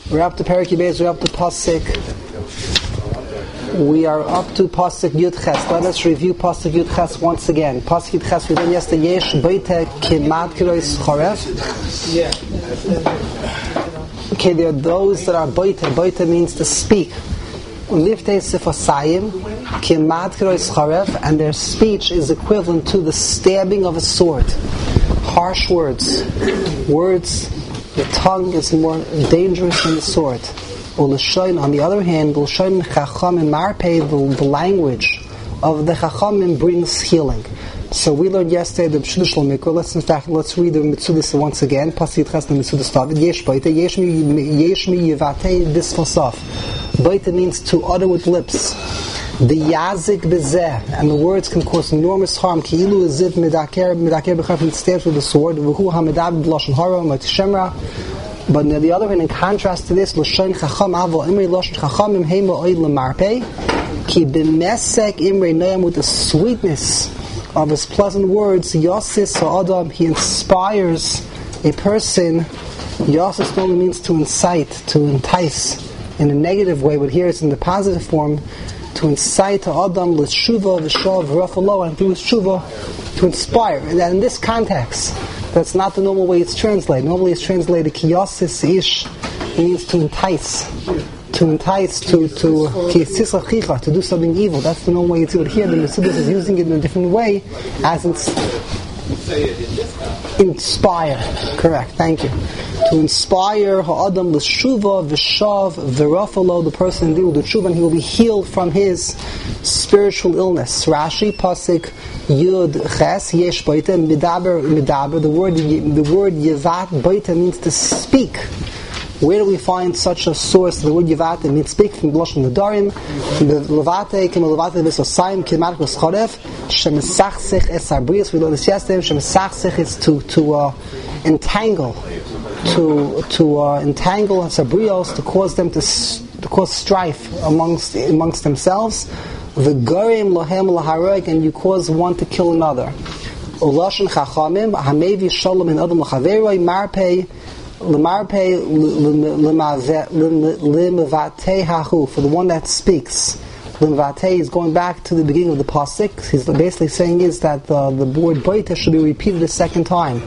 We're up to Perek Yibez, we're up to Pasuk. We are up to Pasuk Yud Ches. Let us review Pasuk Yud Ches once again. Pasuk Yud Ches, we learned yesterday, Yesh Beite Kimat Kirois Chorev. Okay, there are those that are Beite. Beite means to speak. Liftei Sifosayim Kimat Kirois Chorev, and their speech is equivalent to the stabbing of a sword. Harsh words. The tongue is more dangerous than the sword. On the other hand, the language of the Chachamim brings healing. So we learned yesterday the Pshudah Shel Mikra. Let's read the Mitzudas once again. Pasuk Ches the Mitzudas David. Yesh Beite, Yesh mi Yivatei Bisfosaf. Beite means to utter with lips. The yazik bezeh, and the words can cause enormous harm. Ki'ilu eziv medaker b'chaf, he stabs with the sword. V'hu hamedab b'lashon hara u'matishemra. But on the other hand, in contrast to this, l'shon chacham avo imrei lashon chachamim heim oid lemarpei ki b'mesek imrei noyam, with the sweetness of his pleasant words. Yosis ha'adam, he inspires a person. Yosis only means to incite, to entice in a negative way, but here it's in the positive form. To incite to Adam l'shuva v'shav v'rafalo, and through shuva to inspire. And in this context, that's not the normal way it's translated. Normally it's translated kiyasis ish, means to entice, to do something evil. That's the normal way it's used. Here the Mitzudas is using it in a different way, as inspire. Correct. Thank you. To inspire ha'adam l'shuva v'shav v'rafalo, the person deal with the tshuva, and he will be healed from his spiritual illness. Rashi Pasuk Yud Ches Yesh Beite Midaber. The word Yevat Beite means to speak. Where do we find such a source? The word Yevat means speak, from B'lashon Nedarim. Levate Kim Levate V'Sosayim Kimat V'Schorev Shemesachsich Es Abrius. We learned this yesterday. Shemesachsich is to entangle. To entangle Sabrios, to cause them to cause strife amongst themselves. V'garim lohem lahareg, and you cause one to kill another. Ulashon chachamim hamevi shalom in adam lachaveroi marpei limavate hahu, for the one that speaks. Limavate is going back to the beginning of the pasuk. He's basically saying is that the word Beite should be repeated a second time.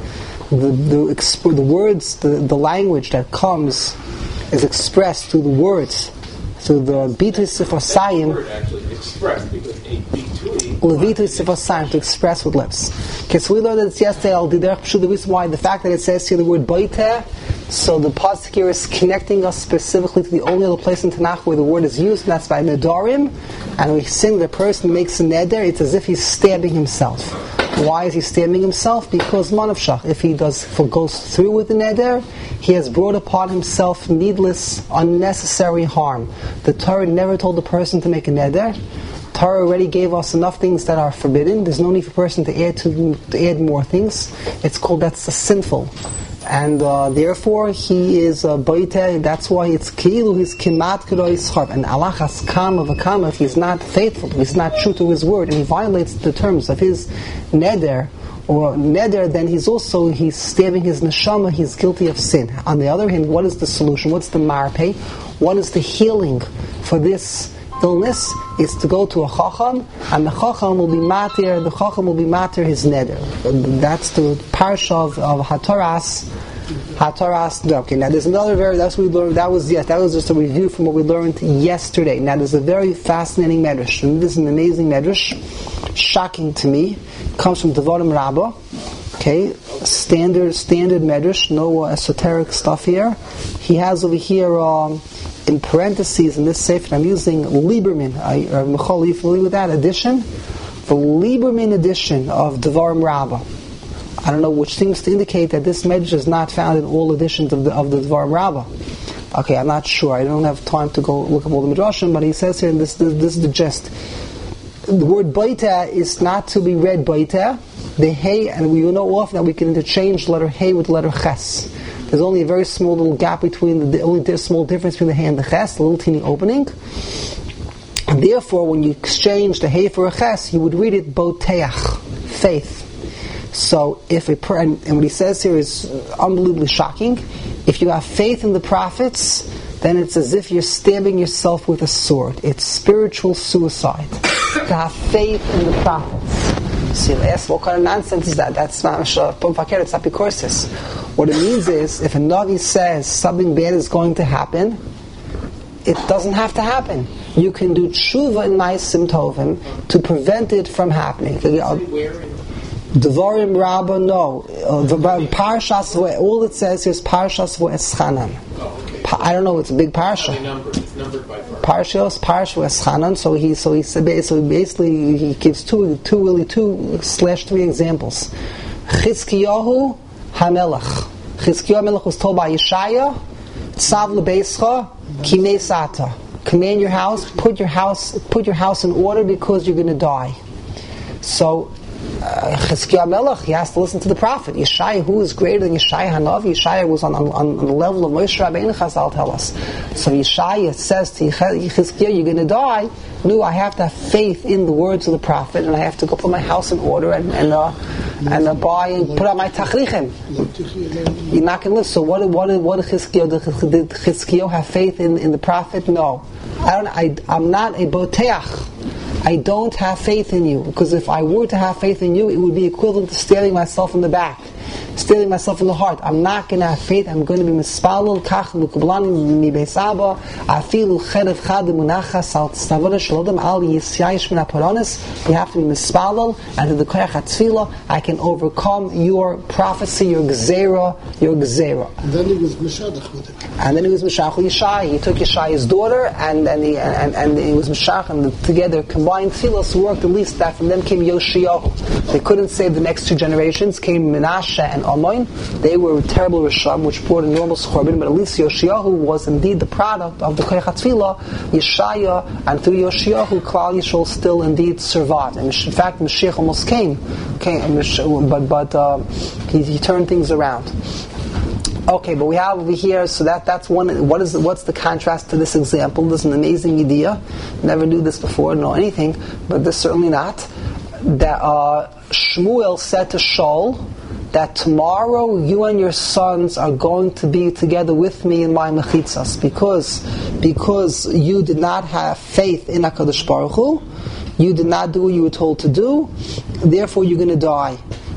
The words, the language that comes is expressed through the words, through the Bitui Sifosayim. The word actually expressed, because Levitui Sifosayim, to express with lips. Okay, so we learned this yesterday. The reason why, the fact that it says here the word Beite, so the pasuk here is connecting us specifically to the only other place in Tanakh where the word is used, and that's by Nedarim. And we sing the person makes a neder, it's as if he's stabbing himself. Why is he stabbing himself? Because manavshach, if he goes through with the neder, he has brought upon himself needless, unnecessary harm. The Torah never told the person to make a neder. Torah already gave us enough things that are forbidden. There's no need for a person to add more things. It's called, that's sinful. And therefore he is Beite. That's why it's Ki'ilu, he's Kimat Kirois Chorev. And Allah has kam of a kam, if he's not faithful, if he's not true to his word, and he violates the terms of his neder, then he's stabbing his neshama, he's guilty of sin. On the other hand, what is the solution? What's the marpei? What is the healing for this illness? Is to go to a chacham, and the chacham will be matir. The chacham will be matir his neder. That's the parsha of Hataras. Okay, now there's another that's what we learned. That was just a review from what we learned yesterday. Now there's a very fascinating medrash, and this is an amazing medrash, shocking to me. It comes from Devarim Rabbah. Okay, standard medrash, no esoteric stuff here. He has over here in parentheses in this sefer, I'm using Lieberman. Michal, are you familiar with that edition? The Lieberman edition of Devarim Rabbah. I don't know, which seems to indicate that this medrash is not found in all editions of the Devarim Rabbah. Okay, I'm not sure. I don't have time to go look up all the midrashim, but he says here, and this is the gist. The word Beite is not to be read Beite. The Hey, and we know often that we can interchange the letter Hey with the letter Ches. There's only a very small little gap between only small difference between the Hey and the Ches, a little teeny opening. And therefore, when you exchange the Hey for a Ches, you would read it Boteach, faith. So if and what he says here is unbelievably shocking. If you have faith in the prophets, then it's as if you're stabbing yourself with a sword. It's spiritual suicide. To have faith in the prophets. So you'll ask, what kind of nonsense is that? That's not it's not Epikursis. What it means is, if a Navi says something bad is going to happen, it doesn't have to happen. You can do tshuva in Ma'asim Tovim to prevent it from happening. Devarim Rabbah, no. Parshas, all it says is Parshas V'eschanan. I don't know. It's a big parsha. It's numbered by Parshas V'eschanan. So he basically he gives two/3 examples. Chizkiyahu Hamelach. Chizkiyahu Hamelach was told by Yeshaya, Tzav lebeischa kimei sata. Command your house, put your house in order because you're going to die. So Chizkiyahu Melech, he has to listen to the prophet. Yeshaya, who is greater than Yeshaya Hanavi? Yeshaya was on the level of Moshe Rabbeinu, Chazal tell us. So Yeshaya says to Chizkiyahu, you're going to die. No, I have to have faith in the words of the prophet, and I have to go put my house in order and buy and put on my tachrichim. You're not going to live. So what did Chizkiyahu? Did Chizkiyahu have faith in the prophet? No. I'm not a boteach. I don't have faith in you, because if I were to have faith in you, it would be equivalent to stabbing myself in the back, stabbing myself in the heart. I'm not going to have faith. I'm going to be mispalel kach lukublani mi beisaba afilu cherev chad munachas al tzavona shalodam al yisyayish min aporonis. We have to be mispalel, and to the koyach hatzvila, I can overcome your prophecy, your gzera. And then he was mishadach with it. And then he was mishach with Yeshaya. He took Yeshaya's daughter, and he was mishach, and together combined tefillos worked. At least that from them came Yoshiyahu. They couldn't save the next two generations. Came Menashe and Amoin. They were terrible Risham, which brought enormous churban. But at least Yoshiyahu was indeed the product of the Koyach HaTfilah, Yeshaya, and through Yoshiyahu, Klal Yisrael still indeed survived. And in fact, Mashiach almost came, but he turned things around. Okay, but we have over here, so that's one. What's the contrast to this example? This is an amazing idea. Never knew this before, know anything, but this certainly not. That Shmuel said to Shaul that tomorrow you and your sons are going to be together with me in my mechitzas because you did not have faith in HaKadosh Baruch Hu, you did not do what you were told to do, therefore you're going to die.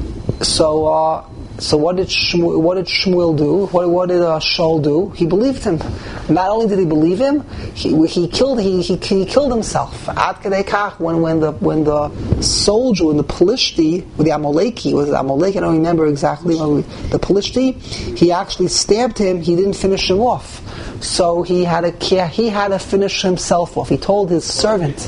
So what did Shmuel do? What did Shaul do? He believed him. Not only did he believe him, he killed himself. Ad kadei kach, when the soldier, when the Pelishti, with the Amaleki, I don't remember exactly, the Pelishti, he actually stabbed him. He didn't finish him off, so he had to finish himself off. He told his servant.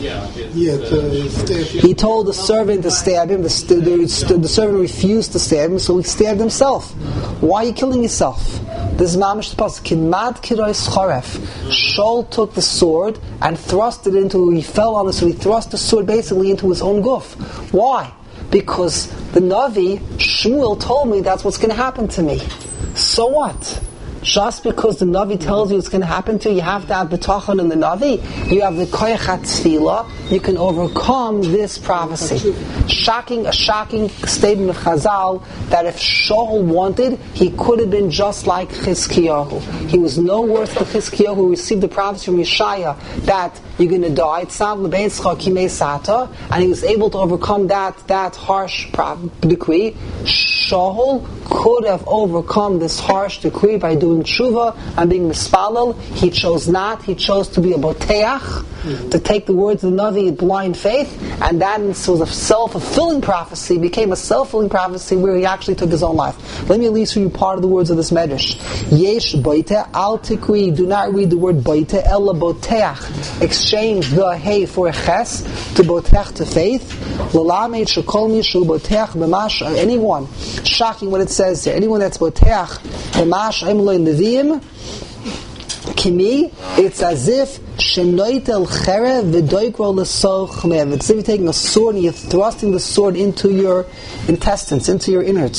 He told the servant to stab him. The servant refused to stab him, so he stabbed himself. Why are you killing yourself? This is mamish the pasuk. Kimad kirois charef. Shaul took the sword and thrust it into. He fell on it, so he thrust the sword basically into his own guf. Why? Because the Navi Shmuel told me that's what's going to happen to me. So what? Just because the Navi tells you it's going to happen to you, you have to have the Tachon in the Navi. You have the Koyach HaTfilah. You can overcome this prophecy. A shocking statement of Chazal that if Shaul wanted, he could have been just like Chizkiyahu. He was no worse than Chizkiyahu, who received the prophecy from Yeshaya that you're going to die. Tzav lebeischa kimei sata, and he was able to overcome that harsh decree. Shaul could have overcome this harsh decree by doing tshuva and being mispalel. He chose not. He chose to be a boteach, to take the words of the Navi in blind faith, and that was a self-fulfilling prophecy, became a self-fulfilling prophecy where he actually took his own life. Let me at least read you part of the words of this medrash. Yesh boite al tikri, do not read the word boite, ella boteach. Exchange the hey for a ches, to boteach to faith. L'lamed shekol mishu boteach b'mash, anyone, shocking what it says there, anyone that's boteach b'mash emloi neviim, kimi, it's as if shenoitel cherev v'doikro l'sol chmev. It's as if you're taking a sword and you're thrusting the sword into your intestines, into your innards.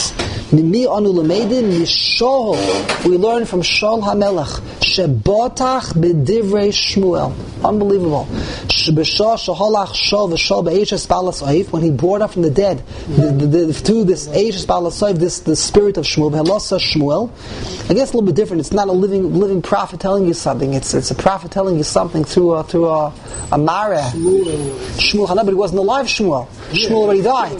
Mimi anu lemedin mishol. We learn from Shaul HaMelech. Shebotach b'divrei Shmuel. Unbelievable. Shebeshah shaholach Shaul v'Shaul be'eshes balas oif. When he brought up from the dead, through this eshes balas oif, the spirit of Shmuel, v'helasa Shmuel. I guess a little bit different. It's not a living prophet telling you something. It's a prophet telling you something through a mareh. Shmuel Hanah, but he wasn't alive. Shmuel already died.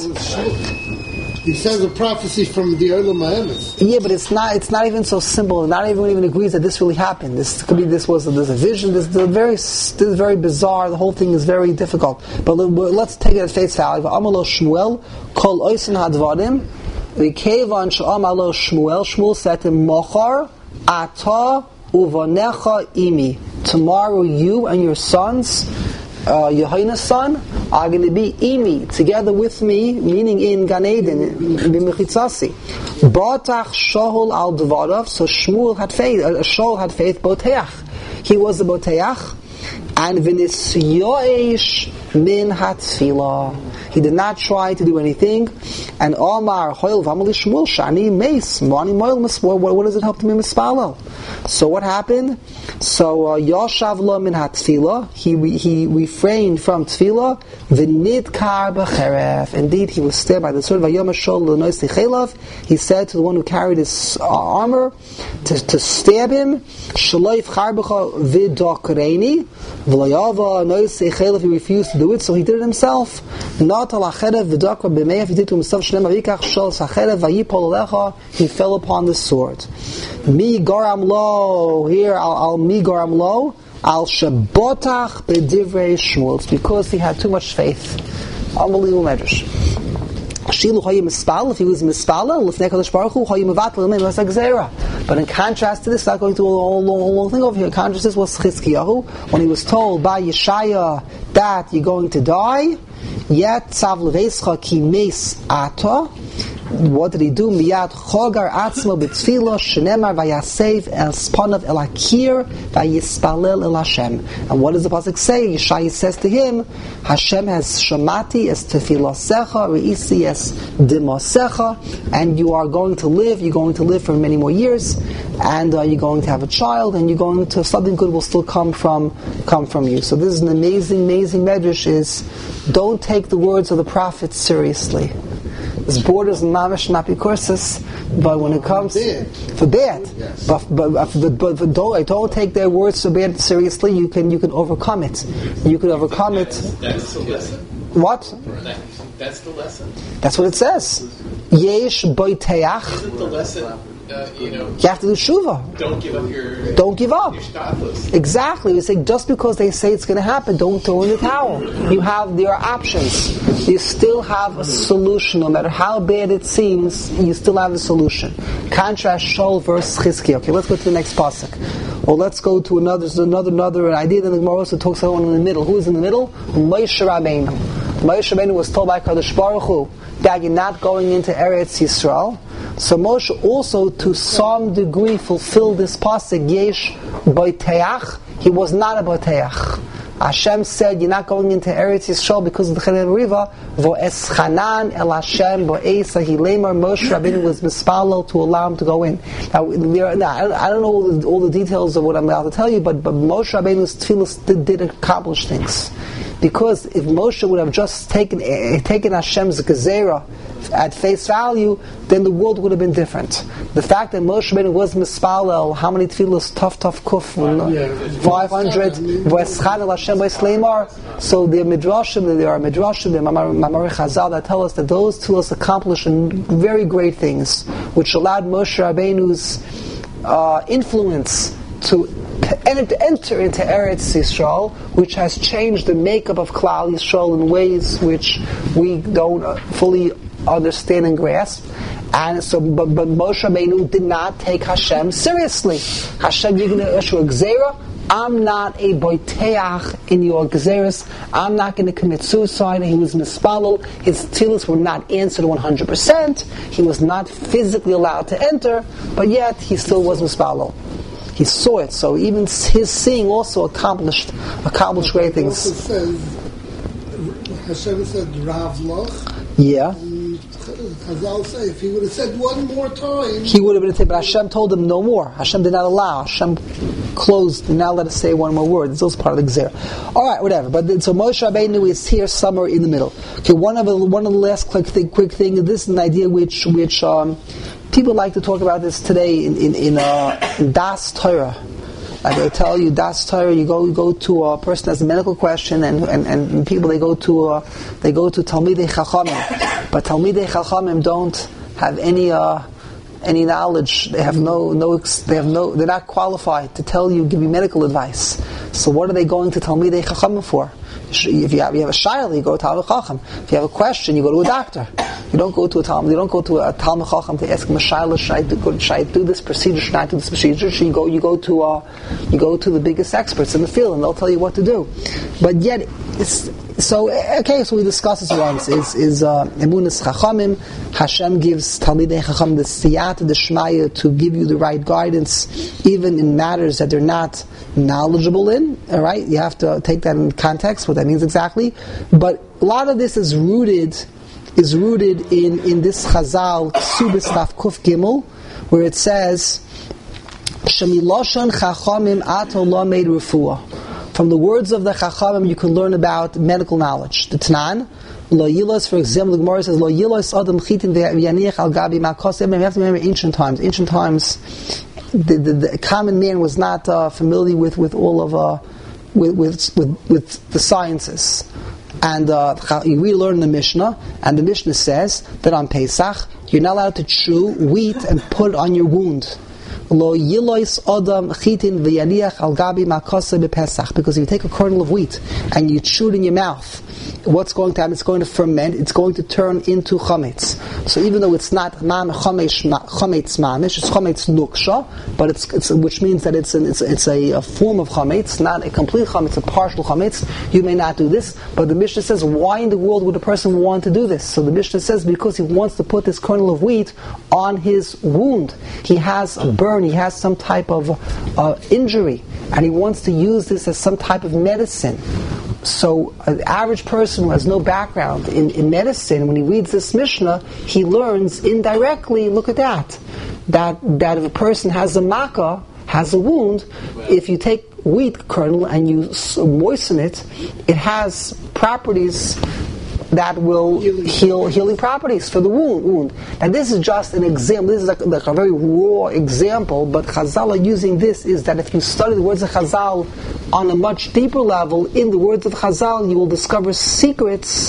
He says a prophecy from the Olam HaEmes. Yeah, but it's not even so simple. Not even agrees that this really happened. There's a vision. This is very bizarre. The whole thing is very difficult. But let's take it at face value. Amalo Shmuel kol oisin hadvarim v'kevan she'amalo Shmuel. Shmuel said to him, Mochar ata uvanecha imi. Tomorrow you and your sons, Yehona's son, are going to be imi, together with me, meaning in Gan Eden, b'mechitzasi. Batach Shaul al dvarav. So Shmuel had faith. Shaul had faith. Boteach. He was the boteach, and v'nis yoesh min hatfilah. He did not try to do anything. And Omar Hoyel v'amali Shmuel shani meis mani moil mispal. What does it help to be mispalel? So what happened? So Yoshav lo min hatfilah. He refrained from tfilah. V'nidkar b'cheref. Indeed, he was stabbed by the sword. V'yom Shaul l'nois lichelav. He said to the one who carried his armor to stab him. Shaloif charbecha v'dokreni. V'layava nois lichelav. He refused to do it, so he did it himself. Not al acherev v'dokra b'meif. He did to himself. Shnem avikach shal sacherev v'yipol alecha. He fell upon the sword. Mi garam lo. Here al mi garam lo. Al shebotach b'divrei Shmuel. It's because he had too much faith. Unbelievable medrash. Shilu hoyim mispal. If he was mispal, l'fnei Kadosh Baruch Hu hoyim mevatel l'mein was a gzera. But in contrast to this, not going to a long thing over here. In contrast to this was Chizkiyahu when he was told by Yeshaya that you're going to die. Yet tzav leveischa ki meis ata. What did he do? Miyad chogar atzmo b'tfilo shenemar vayasev el spanav el akir vayispalel el Hashem. And what does the pasuk say? Yeshaya says to him, Hashem has shamati es tefilosecha reisi es dimosecha, and you are going to live. You're going to live for many more years, and you're going to have a child, and you're going to something good will still come from you. So this is an amazing medrash. Is don't take the words of the prophets seriously. This borders mamish napikursis, but when it comes for bad, yes. but don't take their words so bad seriously. You can overcome it. You can overcome it. That's the lesson. What? That's the lesson. That's what it says. Yesh boiteach. Isn't the lesson? You have to do tshuva. Don't give up your. Don't give up. Your status. Exactly. We say just because they say it's going to happen, don't throw in the towel. There are options. You still have a solution, no matter how bad it seems. You still have a solution. Contrast Shaul versus Chizkiah. Okay, let's go to the next pasuk. Or let's go to another idea that the Gemara also talks about one in the middle. Who is in the middle? Moshe Rabbeinu. Moshe Rabbeinu was told by Kadosh Baruch Hu that you're not going into Eretz Yisrael. So Moshe also, to some degree, fulfilled this pasuk. Yesh boiteach. He was not a boiteach. Hashem said, "You're not going into Eretz Yisrael because of the Chelev Riva." Vo'eschanan el Hashem bo'esa hilemar. Moshe Rabbeinu was mispalel to allow him to go in. Now, I don't know all the details of what I'm about to tell you, but Moshe Rabbeinu's tefillos did accomplish things. Because if Moshe would have just taken Hashem's gezerah at face value, then the world would have been different. The fact that Moshe Rabbeinu was mispalel, how many tefillos? Tough kuf, 500. V'eschan Hashem b'esleimar. So there are midrashim, the Mamari Chazal that tell us that those tefillos accomplished very great things, which allowed Moshe Rabbeinu's influence to enter into Eretz Yisrael, which has changed the makeup of Klal Yisrael in ways which we don't fully understand and grasp. And so, but Moshe Rabbeinu did not take Hashem seriously. Hashem, you're going to issue a gzera. I'm not a boiteach in your gezeras. I'm not going to commit suicide. He was mispalel. His tefillos were not answered 100%. He was not physically allowed to enter, but yet he still was mispalel. He saw it, so even his seeing also accomplished great things. Hashem said Rav Loch. Yeah. Chazal say, if he would have said one more time, He would have been a but Hashem told him no more. Hashem did not allow. Hashem closed, did not let us say one more word. It's also part of the Gzera. Alright, whatever. But so Moshe Rabbeinu is here somewhere in the middle. Okay, one of the last quick thing, this is an idea which people like to talk about this today in Das Torah. Like I tell you, Das Torah, you go to a person has a medical question, and people they go to Talmidei Chachamim, but Talmidei Chachamim don't have any knowledge. They have they're not qualified to give you medical advice. So what are they going to Talmidei Chachamim for? If you have a shayla, you go to Talmid Chacham. If you have a question, you go to a doctor. You don't go to a Talmud. You don't go to a Talmid Chacham to ask him a shayla. Should I do this procedure? Should I do this procedure? You go to the biggest experts in the field, and they'll tell you what to do. But yet, so we discussed this once. Is Emunas Chachamim? Hashem gives Talmidei Chacham the siyata, the shmaya, to give you the right guidance, even in matters that they're not knowledgeable in. All right, you have to take that in context, what that means exactly. But a lot of this is rooted in this Chazal Ksubis Taf Kuf Gimel, where it says Shemiloshan Chachamim Ato Lo Meid Refuah. From the words of the Chachamim, you can learn about medical knowledge. The Tanan, Lo Yilos, for example, the Gemara says, Lo Yilos Adam Chitin V'yaniach Al Gabi Makosem. You have to remember ancient times. Ancient times, the common man was not familiar with all of with the sciences. And we learn in the Mishnah, and the Mishnah says that on Pesach you're not allowed to chew wheat and put it on your wound. Lo yilois adam chitin v'yaniach al gabi makasa b'Pesach, because if you take a kernel of wheat and you chew it in your mouth, what's going to happen? It's going to ferment. It's going to turn into chametz. So even though it's not chametz mamish, it's chametz nuksha, but it's which means that it's a form of chametz, not a complete chametz, a partial chametz. You may not do this, but the Mishnah says, why in the world would a person want to do this? So the Mishnah says because he wants to put this kernel of wheat on his wound. He has a burn. He has some type of injury, and he wants to use this as some type of medicine. So an average person who has no background in medicine, when he reads this Mishnah, he learns indirectly, look at that if a person has a makkah, has a wound, if you take wheat kernel and you moisten it, it has properties that will healing properties for the wound. And this is just an example. This is like a very raw example, but Chazal are using this is that if you study the words of Chazal on a much deeper level, in the words of Chazal, you will discover secrets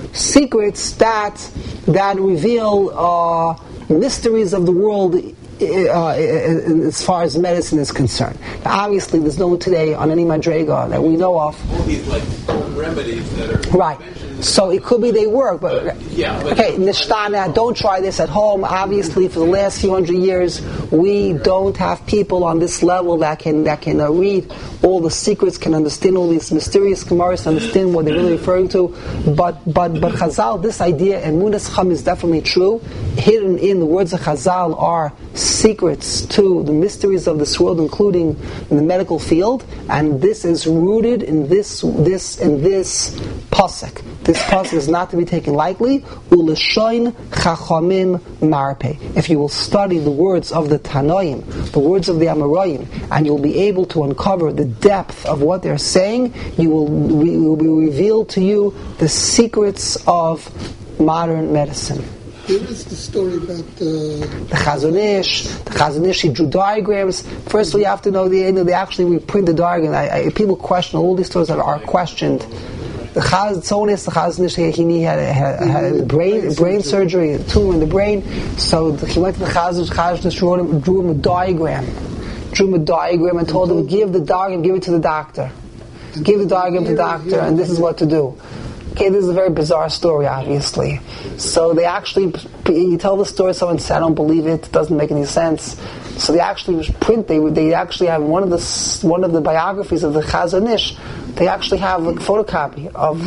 that reveal mysteries of the world as far as medicine is concerned. Now, obviously, there's no one today on any madrega that we know of. All these like home remedies that are right. So it could be they work, but okay, Nishtana, don't try this at home. Obviously, for the last few hundred years, we don't have people on this level that can read all the secrets, can understand all these mysterious gemaras, understand what they're really referring to. But Chazal, this idea, and Emunas Chacham is definitely true. Hidden in the words of Chazal are secrets to the mysteries of this world, including in the medical field, and this is rooted in this pasuk. This pasuk is not to be taken lightly. U'lishoin chachamim marpe. If you will study the words of the Tanoim, the words of the Amoraim, and you'll be able to uncover the depth of what they're saying, will be revealed to you the secrets of modern medicine. Here is the story about the Chazon Ish. The Chazon Ish, he drew diagrams. First, we have to know they actually reprint the diagram. People question all these stories that are questioned. The Chazon Ish, he had brain surgery, a tumor in the brain. So he went to the Chazon Ish, drew him a diagram. And told him, give the diagram, give it to the doctor. Give the diagram to the doctor, and this is what to do. Okay, this is a very bizarre story, obviously. So you tell the story, someone said, I don't believe it doesn't make any sense. So they actually they actually have one of the biographies of the Chazon Ish. They actually have a photocopy of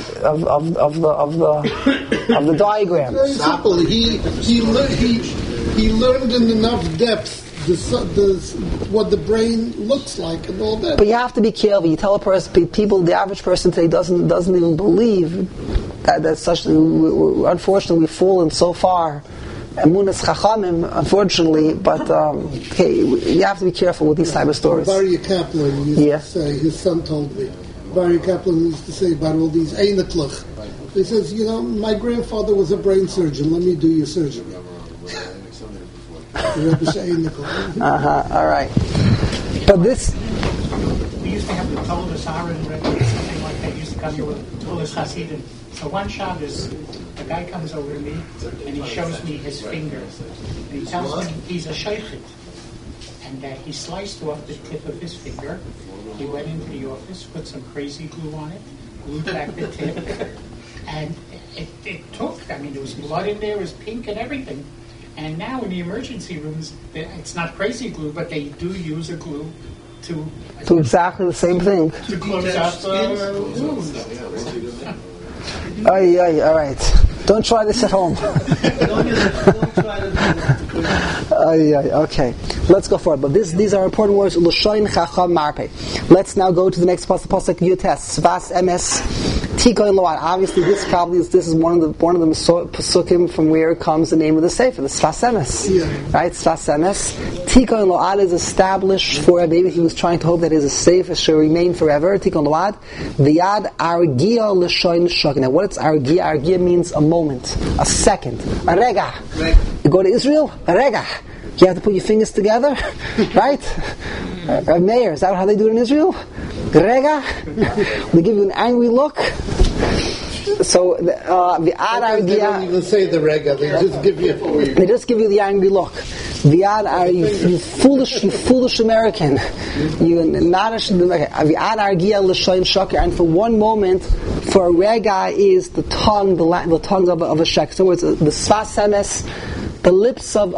the diagram. very simple. He learned in enough depth what the brain looks like and all that. But you have to be careful. You tell a person, the average person today doesn't even believe that such. Unfortunately, we've fallen so far Emunas Chachamim, unfortunately, but you have to be careful with these type of stories. Barry Kaplan used to say, his son told me, Barry Kaplan used to say about all these Einiklach. He says, my grandfather was a brain surgeon, let me do your surgery. All right. But this... We used to have the Tolas Aaron, something like that, used to come here with Tolas Hasidim. So one Shabbos, a guy comes over to me and he shows me his finger. And he tells me he's a shaykhit. And that he sliced off the tip of his finger. He went into the office, put some crazy glue on it, glued back the tip. And it took, there was blood in there, it was pink and everything. And now in the emergency rooms, it's not crazy glue, but they do use a glue to exactly the same thing. To close up wounds. All right. Don't try this at home. Okay. Let's go forward. But these are important words. L'shoin chacham marpe. Let's now go to the next pasuk Yutes. Svas emes tikoin load. Obviously, this is one of the pasukim from where comes the name of the sefer, the Svas emes. Right? Svas emes. Tikoin load is established for maybe he was trying to hope that his sefer should remain forever. Tikoin load. V'yad argia l'shoin shokin. Now, what is argia? Argia means a moment, a second, a rega. You go to Israel, a rega. You have to put your fingers together, right? Mayor, is that how they do it in Israel? Rega. They give you an angry look. So the argia. They don't even say the rega. They just give you. They just give you the angry look. You foolish American. You not and for one moment, for a rega is the tongue, the tongue of a shek. So it's the svas emes. The lips of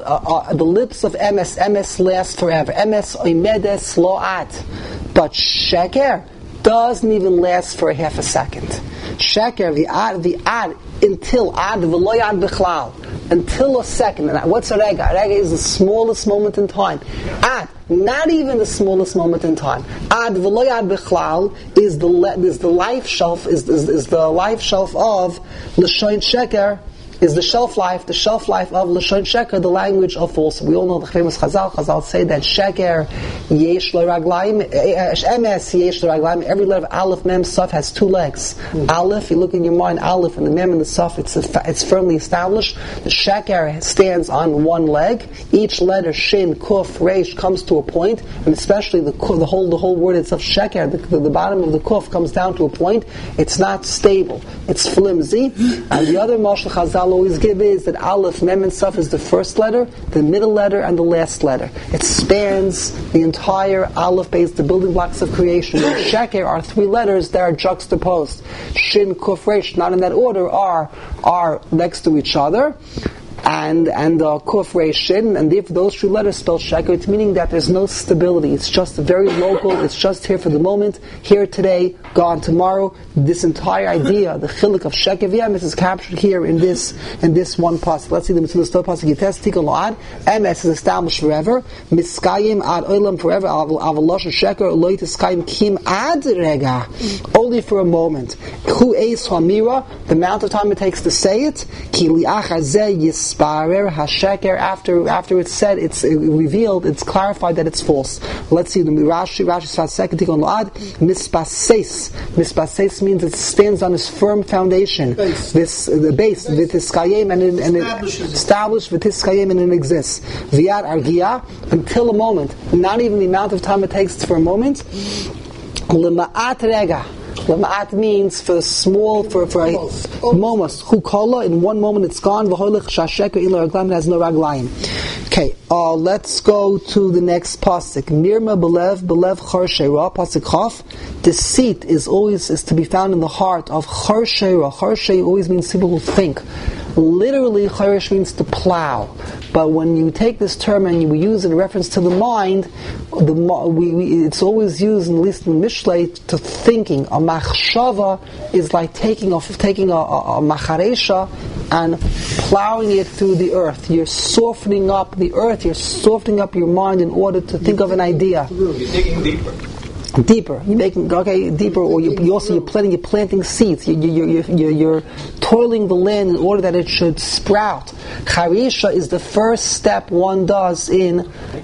emes last forever. Emes oimedes loat, but sheker doesn't even last for a half a second. Sheker the ad until ad v'lo yad bichlal, until a second. And what's a rega? A rega is the smallest moment in time. Ad, not even the smallest moment in time. Ad v'lo yad bichlal is the life shelf of l'shoin sheker. Is the shelf life of Lashon Sheker, the language of falsehood. We all know the famous Chazal. Chazal say that Sheker yesh lo raglaim, emes yesh lo raglaim. Every letter of Aleph, Mem, Saf has two legs. Aleph, you look in your mind, Aleph, and the Mem and the Saf, it's firmly established. The Sheker stands on one leg. Each letter, Shin, Kuf, Reish, comes to a point, and especially the whole word itself, Sheker, the bottom of the Kuf comes down to a point. It's not stable. It's flimsy. And the other Mashal Chazal always give is that Aleph, Mem, and Saf is the first letter, the middle letter, and the last letter. It spans the entire Aleph base, the building blocks of creation. Sheker are three letters that are juxtaposed. Shin, Kuf, Reish, not in that order, are next to each other. And Kuf Reish Shin, and if those three letters spell Sheker, it's meaning that there's no stability. It's just very local. It's just here for the moment, here today, gone tomorrow. This entire idea, the chiluk of Sheker v'emes, is captured here in this one pasuk. Let's see the mitzvah story pasuk. Yites tikun lo'ad. Emes is established forever. Miskayim ad olam forever. Avalosh Sheker loy tiskayim kim ad rega. Only for a moment. Hu eis hamira. The amount of time it takes to say it. Ki li'achar zeh yis. Hasheker, after it's said, it's revealed, it's clarified that it's false. Let's see the Rashi second tikun lo'ad. Mispases means it stands on its firm foundation. The base v'tiskayim and established v'tiskayim and it exists. V'yad argia, until a moment, not even the amount of time it takes for a moment. L'ma'at rega. Lama'at means for small, for a moment. Hukala, in one moment it's gone. V'holich shasheker ila raglaim, it has no raglaim. Okay, let's go to the next pasuk. Mirma belev charshera, pasuk chaf. Deceit is to be found in the heart of charshera. Charshera always means people who think. Literally, charish means to plow. But when you take this term and you use it in reference to the mind, it's always used, at least in Mishlei, to thinking. A machshava is like taking a macharesha and plowing it through the earth. You're softening up the earth, you're softening up your mind in order to think of an idea. You're digging deeper. Deeper. You're making deeper, or you're planting seeds. You're toiling the land in order that it should sprout. Charisha is the first step one does in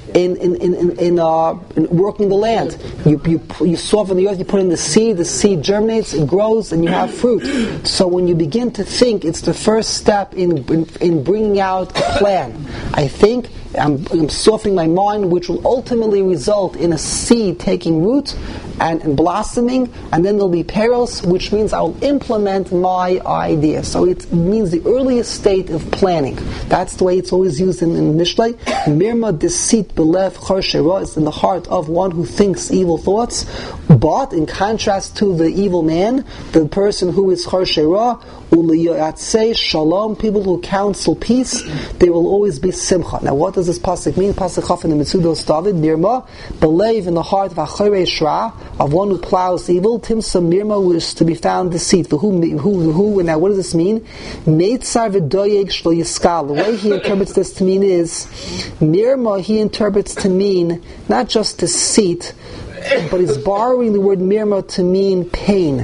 working the land. You soften the earth, you put in the seed germinates, it grows, and you have fruit. So when you begin to think, it's the first step in bringing out a plan. I think I'm softening my mind, which will ultimately result in a seed taking root and blossoming, and then there'll be perils, which means I'll implement my idea. So it means the earliest state of planning. That's the way it's always used in Mishlei. Mirma deceit belev chorshera is in the heart of one who thinks evil thoughts. But in contrast to the evil man, the person who is chorshera, uliyatzei shalom, people who counsel peace, there will always be simcha. Now, what does this pasuk mean? Pasuk chaf in the Mitzudos David, Mirma belev in the heart of achorei shra, of one who plows evil. Timsa mirma was to be found deceit. Who? Now, what does this mean? Meitzar v'doyeg shlo yiskal. The way he interprets this to mean is mirma. He interprets to mean not just deceit, but he's borrowing the word mirma to mean pain,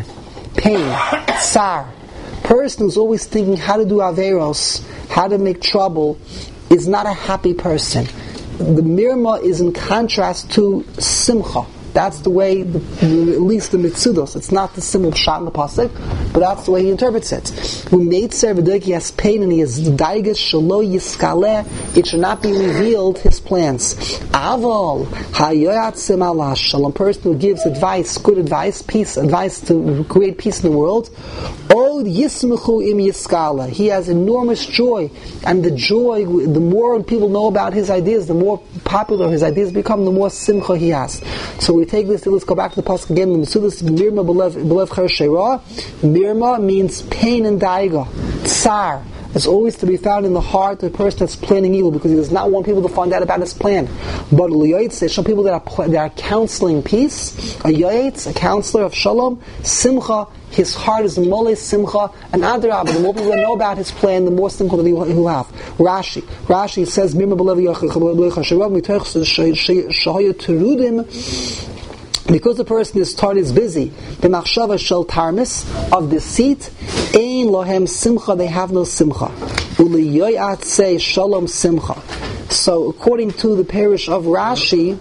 tsar. Person who's always thinking how to do averos, how to make trouble, is not a happy person. The mirma is in contrast to simcha. That's the way, at least the Mitzudos. It's not the simple shot in the pasuk, but that's the way he interprets it. He has pain and he has daigas shelo yiskale. It should not be revealed his plans. Aval hayoyatzim ala shalom. Person who gives advice, good advice, peace, advice to create peace in the world. Od yismechu im yiskale. He has enormous joy, and the joy, the more people know about his ideas, the more popular his ideas become, the more simcha he has. So we take this, let's go back to the pasuk again. Mirma belev chorshera. Mirma means pain and daiga. Tsar is always to be found in the heart of the person that's planning evil, because he does not want people to find out about his plan. But liyoytze, some people that are counseling peace, a yoytz, a counselor of shalom, simcha, his heart is moleh simcha, and adarabah. The more people that know about his plan, the more simcha that he will have. Rashi says, Mirma belev chorshera mitoch shahaya terudim. Because the person is busy, the machshava shel tarmis, of deceit, ein lohem simcha, they have no simcha. Uliyoyatzei shalom simcha. So according to the parish of Rashi,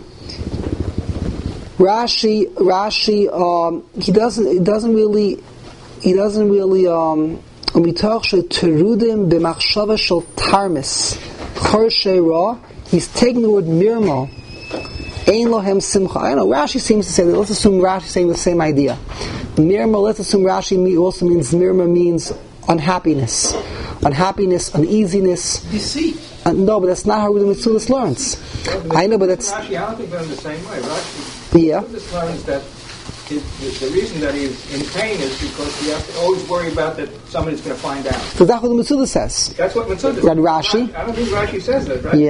he doesn't really mitoch shel terudim b'machshava shel tarmis chorshera. He's taking the word mirma. Ein lohem simcha. I don't know, Rashi seems to say that. Let's assume Rashi is saying the same idea. Mirma, let's assume Rashi also means mirma means unhappiness, uneasiness. Deceit. No, but that's not how the Mitzudas learns. I know, but that's... Rashi, I don't think learns the same way. Rashi learns that the reason that he's in pain is because he has to always worry about that somebody's going to find out. So that's what the Mitzudas says. That's what Mitzudas says. Read Rashi? I don't think Rashi says that. Rashi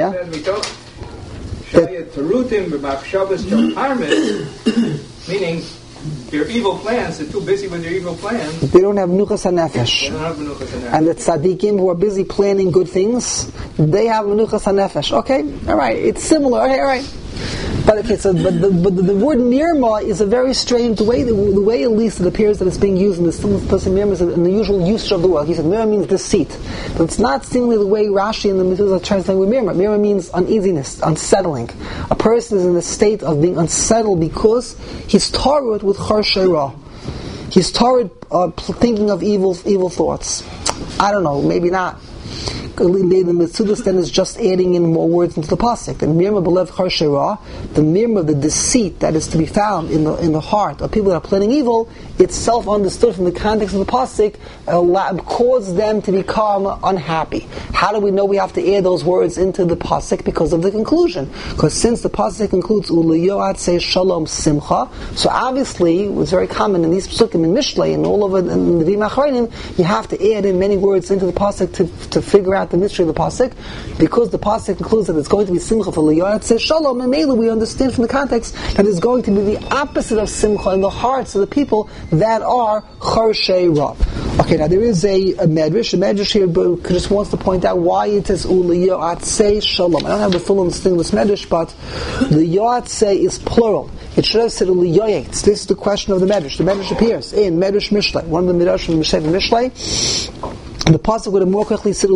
says, meaning their evil plans, they're too busy with their evil plans. They don't have menuchas hanefesh. And the tzaddikim who are busy planning good things, they have menuchas hanefesh. Okay, all right, it's similar. Okay, all right. But okay, so but the word mirma is a very strange way. The way at least it appears that it's being used in the person mirma is in the usual usage of the word. He said mirma means deceit, but it's not seemingly the way Rashi and the Mitzudas are translating with mirma. Mirma means uneasiness, unsettling. A person is in a state of being unsettled because he's tarred with chorshera. He's tarred thinking of evil thoughts. I don't know, maybe not. The Mitzudas then is just adding in more words into the pasuk. And mirma belev chorshera, the mirma, the deceit that is to be found in the heart of people that are planning evil, it's self-understood from the context of the pasuk, causes them to become unhappy. How do we know we have to add those words into the pasuk? Because of the conclusion. Because since the pasuk concludes uliyoyatzei shalom simcha, so obviously it's very common in these psukim in Mishlei and all over in the Vim Achronim, you have to add in many words into the pasuk to figure out out the mystery of the pasuk, because the pasuk includes that it's going to be simcha for liyatzeh shalom, and mainly we understand from the context that it's going to be the opposite of simcha in the hearts of the people that are charshei ra. Okay, now there is a medrash. The medrash here just wants to point out why it says uliyatzeh shalom. I don't have the full understanding of this medrash, but liyatzeh is plural. It should have said uliyoyetz. This is the question of the medrash. The medrash appears in Medrash Mishlei, one of the medrash from Mishlei. The pasuk would have more correctly said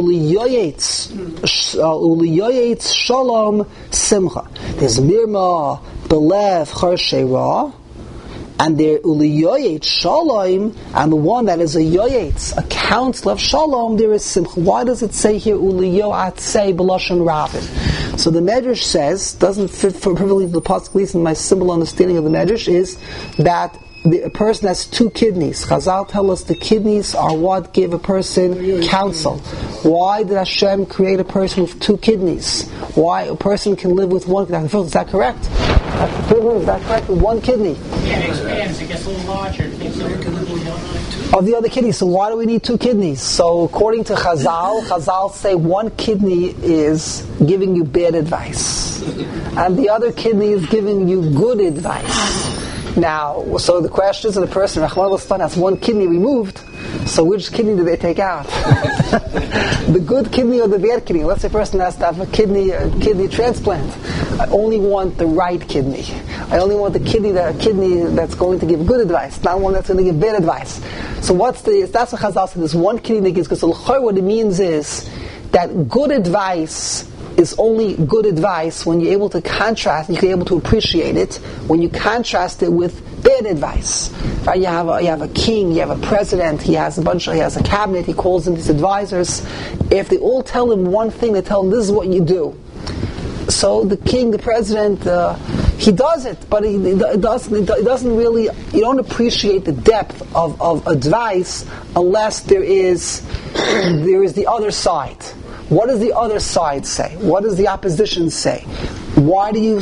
uliyoyetz shalom simcha. There's mirma belev charshei ra, and there uliyoyetz shalom, and the one that is a yoyetz, a counsel of shalom, there is simcha. Why does it say here uliyoatzei b'lashon rabin? So the medrash says, doesn't fit for perfectly the pasuk, at least in my simple understanding of the medrash, is that a person has two kidneys. Chazal tell us the kidneys are what give a person counsel. Why did Hashem create a person with two kidneys? Why a person can live with one kidney? Is that correct? Is that correct? With one kidney. Yeah, it expands. It gets a little larger. Of the other kidneys. So why do we need two kidneys? So according to Chazal say one kidney is giving you bad advice, and the other kidney is giving you good advice. Now, so the question is, the person, Rahman al-Stan, has one kidney removed, so which kidney do they take out? The good kidney or the bad kidney? Let's say a person has to have a kidney transplant. I only want the right kidney. I only want the kidney that's going to give good advice, not one that's going to give bad advice. So that's what Chazal said, there's one kidney that gives, because what it means is that good advice is only good advice when you're able to contrast, you're able to appreciate it, when you contrast it with bad advice. Right? You have a king, you have a president, he has a cabinet, he calls in his advisors. If they all tell him one thing, they tell him this is what you do. So the king, the president, he does it, but it doesn't really, you don't appreciate the depth of advice unless there is the other side. What does the other side say? What does the opposition say? Why is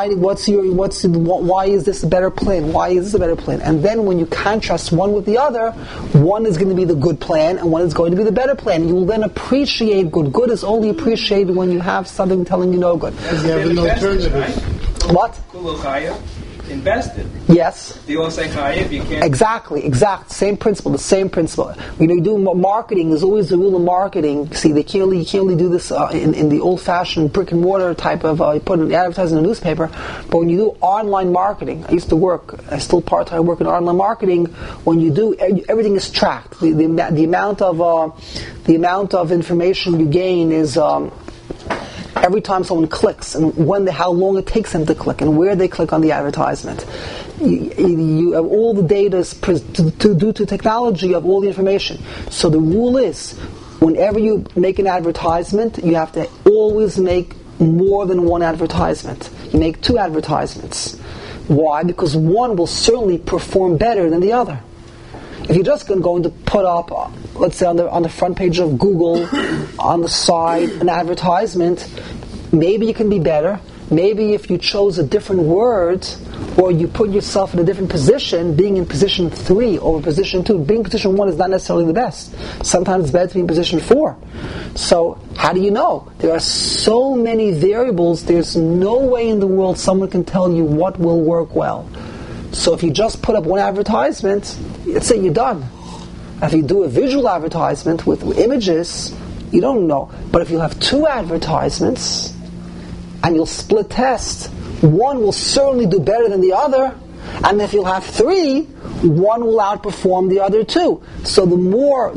this a better plan? Why is this a better plan? And then when you contrast one with the other, one is going to be the good plan and one is going to be the better plan. You will then appreciate good. Good is only appreciated when you have something telling you no good. You have an alternative. Right? What? Invested. Yes. The Osei Chayev, you can't. Exactly. The same principle. You do marketing. There's always the rule of marketing. See, you can't only do this in the old-fashioned brick and mortar type of. You put an advertising in a newspaper, but when you do online marketing, I still part-time work in online marketing. When you do, everything is tracked. The amount of information you gain is. Every time someone clicks, and how long it takes them to click, and where they click on the advertisement, you have all the data due to technology of all the information. So the rule is, whenever you make an advertisement, you have to always make more than one advertisement. You make two advertisements. Why? Because one will certainly perform better than the other. If you're just going to put up, let's say on the front page of Google, on the side, an advertisement, maybe you can be better. Maybe if you chose a different word, or you put yourself in a different position, being in position 3 over position 2, being in position 1 is not necessarily the best. Sometimes it's better to be in position 4. So, how do you know? There are so many variables, there's no way in the world someone can tell you what will work well. So if you just put up one advertisement, let's say you're done. If you do a visual advertisement with images, you don't know. But if you have two advertisements, and you'll split test, one will certainly do better than the other, and if you'll have 3, one will outperform the other 2. So the more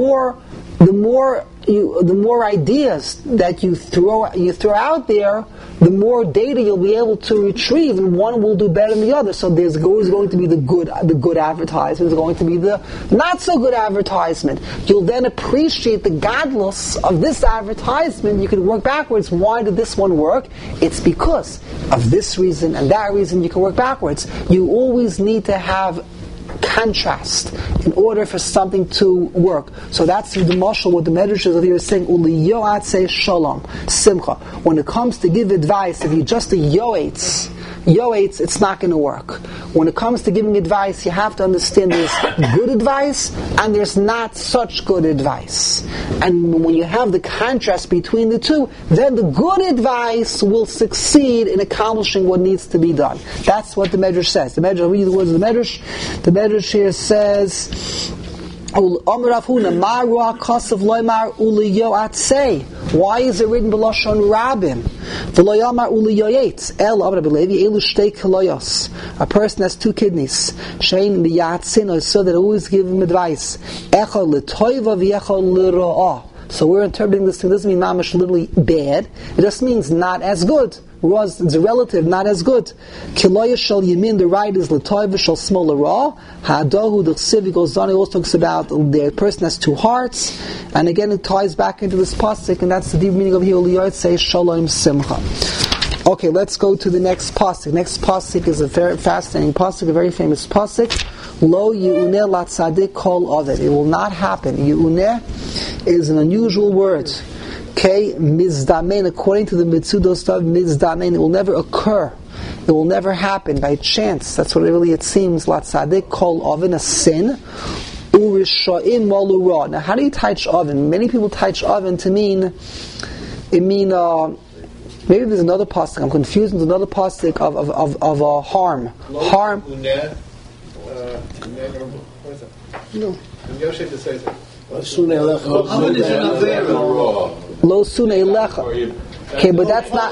ideas that you throw out there, the more data you'll be able to retrieve, and one will do better than the other. So there's always going to be the good advertisement. There's going to be the not so good advertisement. You'll then appreciate the godless of this advertisement. You can work backwards. Why did this one work? It's because of this reason and that reason. You can work backwards. You always need to have contrast. in order for something to work. So that's the mashal, what the Medrash is here saying, Uli yoatse shalom, simcha. When it comes to give advice, if you just a yoetz, it's not going to work. When it comes to giving advice, you have to understand there's good advice and there's not such good advice. And when you have the contrast between the two, then the good advice will succeed in accomplishing what needs to be done. That's what the Medrash says. The Medrash, I'll read the words of the Medrash. The Medrash here says, why is it written b'lashon rabim? A person has two kidneys, so that always give him advice. So we're interpreting this thing. It doesn't mean mamash literally bad. It just means not as good. It's a relative, not as good. Kiloya shall yamin, the right is l'toiva shall small ra. Ha'adahu the chsiv goes on. He also talks about the person has two hearts, and again it ties back into this pasuk, and that's the deep meaning of here. Liyot says shalom simcha. Okay, let's go to the next pasuk. Next pasuk is a very fascinating pasuk, a very famous pasuk. Lo yi'uneh latzadik kol ovid. It will not happen. Yi'uneh is an unusual word. Okay, mizdamen, according to the Mitzudos stuff, mizdamen, it will never occur. It will never happen by chance. That's what it seems. Latzadik kol oven, a sin. Urishaim malu ra. Now, how do you teach oven? Many people teach oven to mean, maybe there's another pasuk. I'm confused with another pasuk of harm. Harm. No. Lo sunei lecha. Okay, but that's not.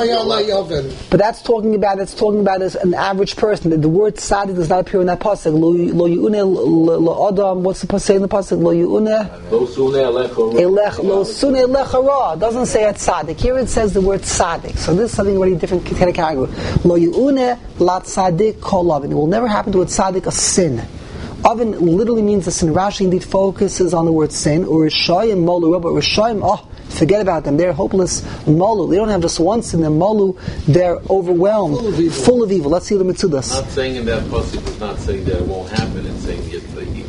But that's talking about as an average person. The word tzaddik does not appear in that pasuk. Lo yu'une lo adam. What's the pasuk in the pasuk? Lo yu'une. Lo sunei lecha ra. It doesn't say at tzaddik. Here it says the word tzaddik. So this is something very different category. Lo yu'une la tzaddik kol avin. It will never happen to a tzaddik a sin. Oven literally means a sin. Rashi indeed focuses on the word sin. Or Rishayim molu, but Rishayim, forget about them. They're hopeless molu. They don't have just one sin. They're molu. They're overwhelmed, full of evil. Let's see the Mitzudas. Not saying in that pasuk, it's not saying that it won't happen. It's saying it's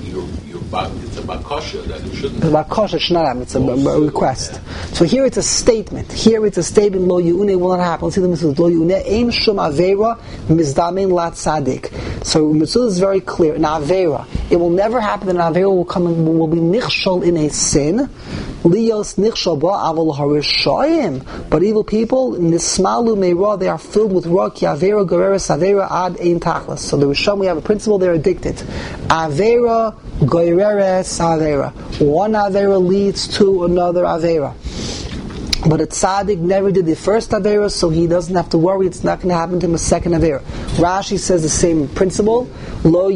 a bakasha that it shouldn't. It's a bakasha, it should not happen. It's a request. So here it's a statement. Lo yu'une will not happen. Let's see the Mitzudas. Lo yu'une ein shum avera mizdamin lat tzadik. So Mitzudas is very clear. An avera, it will never happen that an avera will be nichshol in a sin. Lios nichshol ba aval harishayim. But evil people, nismalu meira, they are filled with ra ki avera goreres avera ad ein tachlas. So the Rishon, we have a principle, they're addicted. Avera goreres avera. One avera leads to another avera. But a tzaddik never did the first avera, so he doesn't have to worry. It's not going to happen to him a second avera. Rashi says the same principle. Lo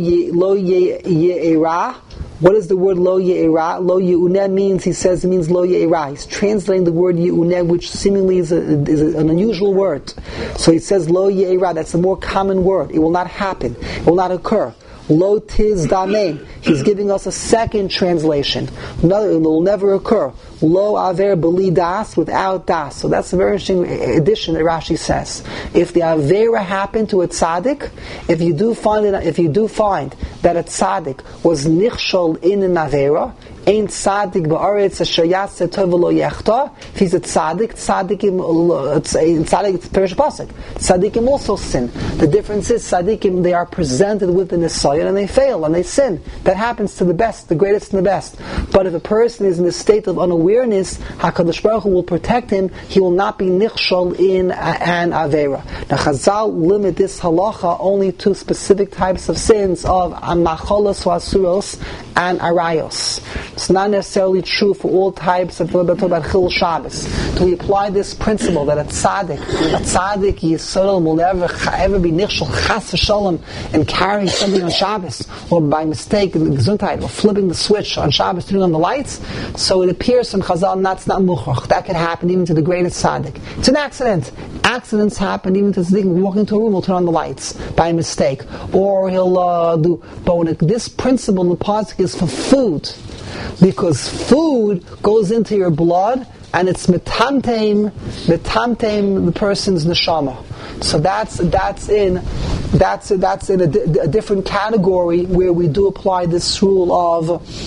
ye'era. What is the word lo ye'era? Lo ye'uneh means, he says, it means lo ye'era. He's translating the word ye'uneh, which seemingly is an unusual word. So he says lo ye'era. That's a more common word. It will not happen. It will not occur. Lo tiz damein. He's giving us a second translation. It will never occur. Lo aver beli das, without das. So that's a very interesting addition that Rashi says. If the avera happened to a tzaddik, if you do find that a tzaddik was nichshol in an avera, ain't tzaddik ba'aretz asher yaseh tov v'lo yechta. If he's a tzaddik, tzaddikim it's Perish Pasuk. Tzaddikim also sin. The difference is tzaddikim, they are presented with the nisayon and they fail and they sin. That happens to the best, the greatest and the best. But if a person is in a state of unawareness, HaKadosh Baruch Hu will protect him. He will not be nichshol in an avera. Now Chazal limit this halacha only to specific types of sins of macholos or asuros and arayos. It's not necessarily true for all types of about Chil Shabbos. To apply this principle that a tzaddik Yisrael will never ever be nichshol chas v'sholem and carry something on Shabbos, or by mistake in the gesundheit, or flipping the switch on Shabbos, turning on the lights. So it appears from Chazal that's not muchrach. That could happen even to the greatest tzaddik. It's an accident. Accidents happen even to tzaddik. Walk into a room, will turn on the lights by mistake, or he'll do. But when this principle in the pasuk is for food, because food goes into your blood and it's metamtem the person's neshama. So that's in that's in a different category where we do apply this rule of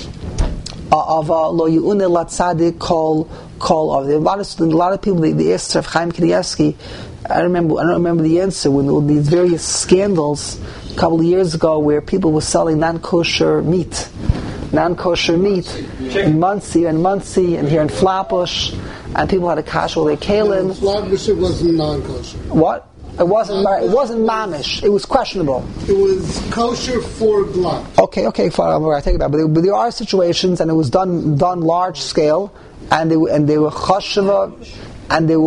lo yu'une latzadik kol of. A lot of people they asked Rav Chaim Kanievsky. I don't remember the answer when there were these various scandals a couple of years ago where people were selling non-kosher meat in Muncie and here in Flatbush, and people had a kasher with their kalim. Flatbush, it wasn't non-kosher. What? It wasn't mamish. It was questionable. It was kosher for blood. Okay, fine. I take it back. But there are situations, and it was done large scale, and they were chashava, and there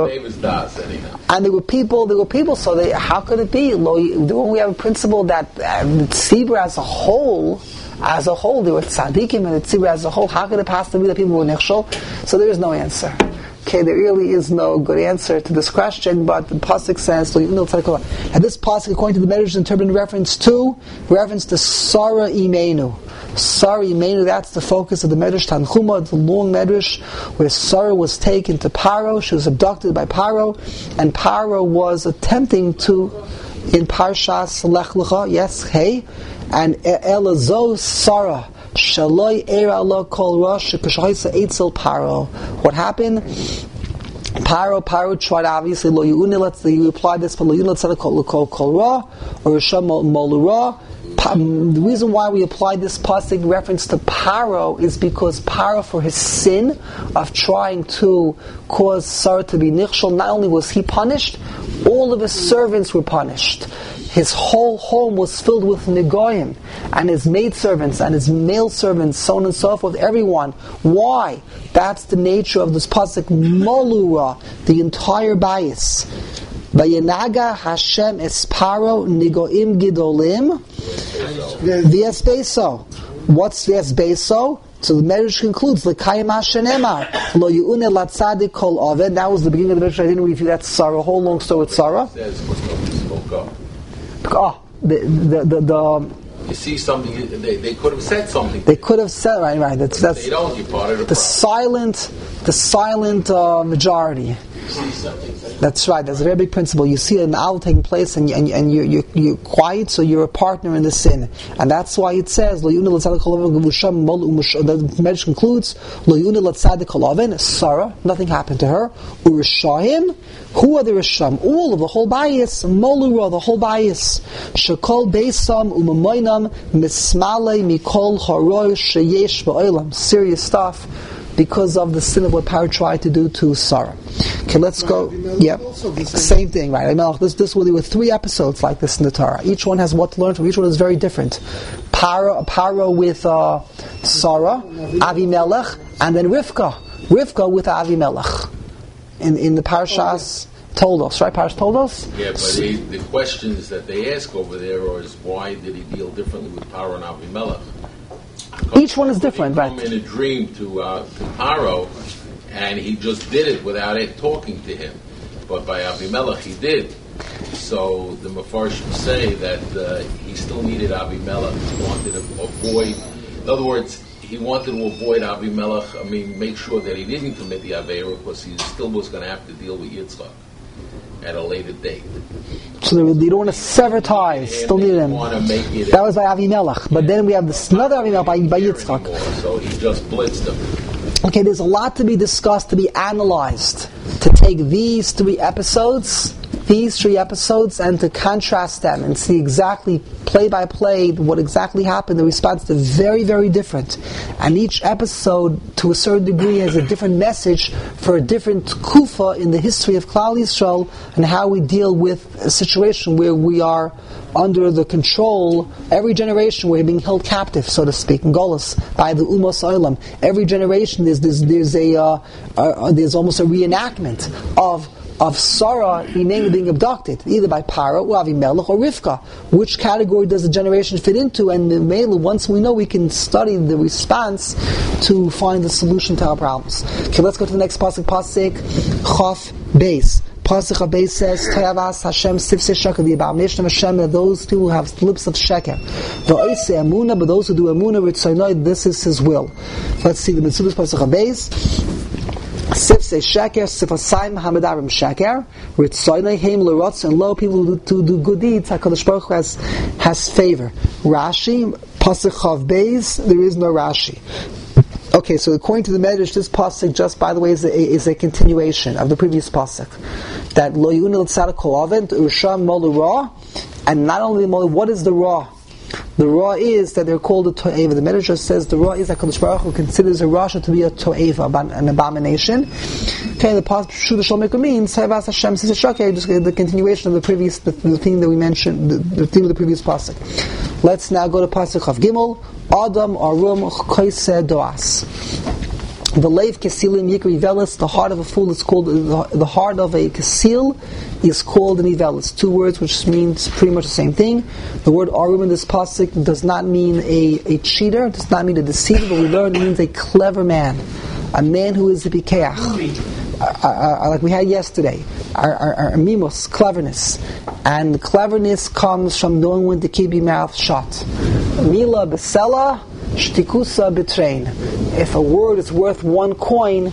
were people. So how could it be? Don't we have a principle that the tzibur as a whole, there were tzaddikim and the tzibur as a whole. How could it possibly be that people were nichshol? So there is no answer. Okay, there really is no good answer to this question, but the pasuk says, and this pasuk, according to the Medrash, interpreted reference to Sarah Imenu. Sarah Imenu, that's the focus of the Medrash Tanchuma, the long Medrash, where Sarah was taken to Paro. She was abducted by Paro, and Paro was attempting to, in Parshas Lech Lecha, yes, hey, and Elazo Sarah. Shaloi era Allah kol rosh k'shaisa eitzel Paro. What happened? Paro tried, obviously lo yu'une. You applied this, but lo yu'une let's kol ra or risham mol ra. The reason why we applied this pasuk reference to Paro is because Paro, for his sin of trying to cause Sarah to be nichshol, not only was he punished, all of his servants were punished. His whole home was filled with negoyim, and his maidservants and his male servants, so on and so forth, everyone. Why? That's the nature of this pasuk, molura, the entire bias. Vayenaga Hashem es Paro nigoim gidolim v'es beso. What's v'es beso? So the Medrash concludes, L'kayim Hashanemar, Lo yu'une latzadik kol oven. That was the beginning of the Medrash. I didn't review that Sarah, whole long story with Sarah. You see something, they could have said something. They could have said, right. That's they don't. You're part of the silent majority. That's right. That's a very big principle. You see an owl taking place, and you're quiet, so you're a partner in the sin, and that's why it says the Medrash concludes Sarah, nothing happened to her. Urishahim, who are the Risham? All of the whole bias, Molura, the whole bias. Shekol Beisam Umamoinam Mismale Mikol Haroy Sheyesh Ba'olam. Serious stuff. Because of the sin of what Paro tried to do to Sarah. Okay, let's go. Yeah, same thing, right? This will be with 3 episodes like this in the Torah. Each one has what to learn from. Each one is very different. Paro with Sarah, Avimelech, and then Rivka with Avimelech. In the Parshas told us, right? Parash told us. Yeah, but the questions that they ask over there is why did he deal differently with Paro and Avimelech? Each one is different, right? He came in a dream to Paro, and he just did it without it talking to him. But by Avimelech he did. So the Mefarshim say that he still needed Avimelech. He wanted to avoid, in other words, he wanted to avoid Avimelech. Make sure that he didn't commit the Aveira, because he still was going to have to deal with Yitzchak at a later date. So they don't want to sever ties. Still need him. That was by Avimelech. But then we have this another Avimelech by Yitzchak. So he just blitzed him. Okay, there's a lot to be discussed, to be analyzed. To take these 3 episodes, and to contrast them and see exactly, play by play, what exactly happened. The response is very, very different. And each episode, to a certain degree, has a different message for a different kufa in the history of Klal Yisrael, and how we deal with a situation where we are under the control, every generation we're being held captive, so to speak, in Golos, by the Umos Olam. Every generation there's almost a reenactment of Sarah being abducted, either by Paro or Avimelech or Rivka. Which category does the generation fit into? And once we know, we can study the response to find the solution to our problems. Okay, let's go to the next pasuk. Pasuk Chaf Beis. Pasuk Beis says, "Tayavas Hashem sifsei sheker v'yibamination Hashem." Those people who have lips of sheker. V'oisei emuna, but those who do emuna ritzonoi, this is His will. Let's see the mitzvahs Pasuk Beis. Sifsei sheker, sifasayim hamadarim sheker, ritzoyneihem l'rotz, and lo, people who do good deeds, HaKadosh Baruch Hu has favor. Rashi, Pasuk Chav Beis, there is no Rashi. Okay, so according to the Medrash, this pasuk, just by the way, is a continuation of the previous pasuk. That lo yunil tzaddik kol avent ursham molu ra, and not only molu. What is the ra? The ra is that they're called a to'eva. The Medrash says the ra is that HaKadosh Baruch Hu considers a rasha to be a to'eva, an abomination. Okay, the pasuk Shuda Shalmika means Havas Hashem Sisa Shakeh, just the continuation of the previous, the theme that we mentioned, the theme of the previous pasuk. Let's now go to pasuk Chav Gimel. Adam Arum Choiseh Doas. The leiv kesilim yikri velis. The heart of a fool is called the heart of a kesil is called an ivelis. Two words which means pretty much the same thing. The word arum in this pasuk does not mean a cheater, does not mean a deceiver, but we learned it means a clever man, a man who is a pikeach. Like we had yesterday, our mimos, cleverness, and cleverness comes from knowing when to keep your mouth shut. Mila besela, shtikusa betrain. If a word is worth 1 coin,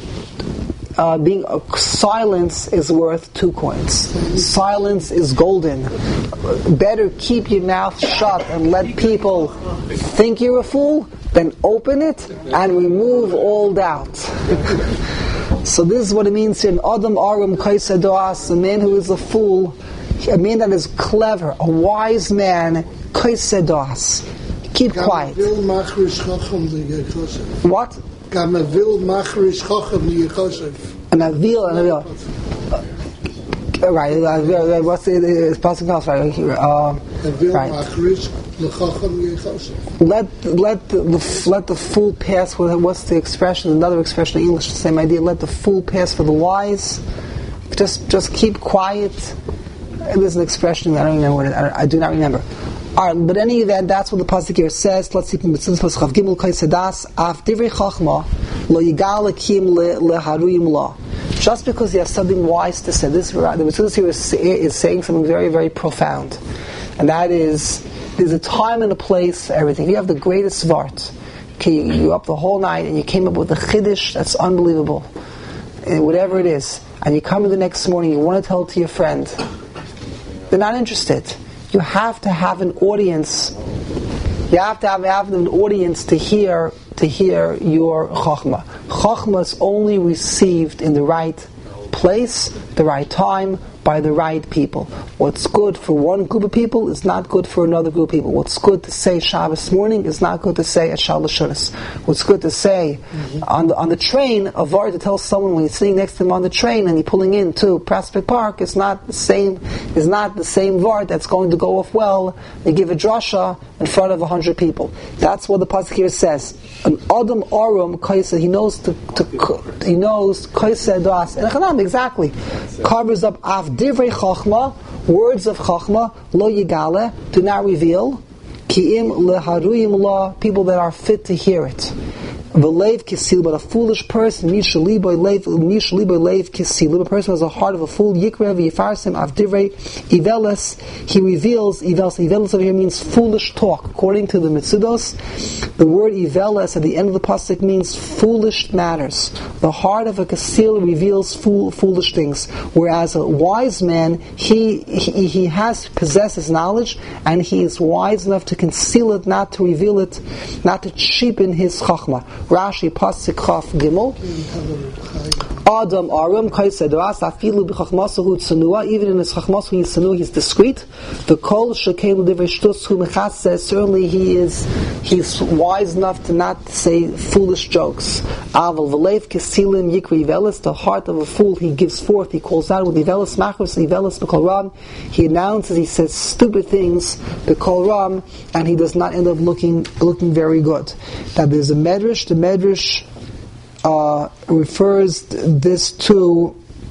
silence is worth 2 coins. Silence is golden. Better keep your mouth shut and let people think you're a fool than open it and remove all doubt. So this is what it means here in Adam Arum Choiseh Doas, a man who is a fool, a man that is clever, a wise man, Choiseh Doas. Keep quiet. What? An avil. Right. What's the passing else? Right. Let the fool pass. What's the expression? Another expression in English. The same idea. Let the fool pass for the wise. Just keep quiet. There's an expression. I don't remember what I do not remember. Alright, but any event, that's what the pasuk here says. Let's see from Mitzvah Chav Gimel Choiseh Doas. Af divrei chachma lo yigal akim leharuyim la. Just because you have something wise to say, the Mitzvah here is saying something very, very profound, and that is there's a time and a place for everything. You have the greatest vart. Okay, you're up the whole night and you came up with a chiddush that's unbelievable, and whatever it is, and you come in the next morning, you want to tell it to your friend. They're not interested. You have to have an audience. You have to have an audience to hear your chachma. Chachma is only received in the right place, the right time, by the right people. What's good for one group of people is not good for another group of people. What's good to say Shabbos morning is not good to say at Shalosh Shudas. What's good to say on the train, a var to tell someone when you're sitting next to him on the train and you're pulling into Prospect Park is not the same var that's going to go off well. They give a drasha in front of 100 people. That's what the pasuk here says. An Adam Arum Choiseh, he knows Choiseh Doas. And Chanam exactly covers up af divrei chachma, words of chachma, lo yigale, do not reveal, ki'im leharuyim la, people that are fit to hear it. V'leiv kisil, but a foolish person, mishali by leiv kisil, a person who has a heart of a fool, yikra v'yifarsim av divrei iveles, he reveals iveles. Iveles over here means foolish talk. According to the Mitzudos, the word iveles at the end of the pasuk means foolish matters. The heart of a kasil reveals foolish things, whereas a wise man, he possesses knowledge, and he is wise enough to conceal it, not to reveal it, not to cheapen his chachma. Rashi pasuk Chav Gimel. Adam Arum Choiseh Doas afilu b'chachmasahu tzanua. Even in his chachmasahu he's tzanua, he's discreet. The kol shekelu divrei shtus hu mechaseh. Certainly he's wise enough to not say foolish jokes. Aval v'leiv kesilim yikri ivelis. The heart of a fool he gives forth. He calls out with ivelis machros ivelis b'kol ram. He announces. He says stupid things b'kol ram, and he does not end up looking very good. Now there's a medrash. The medrash refers this to.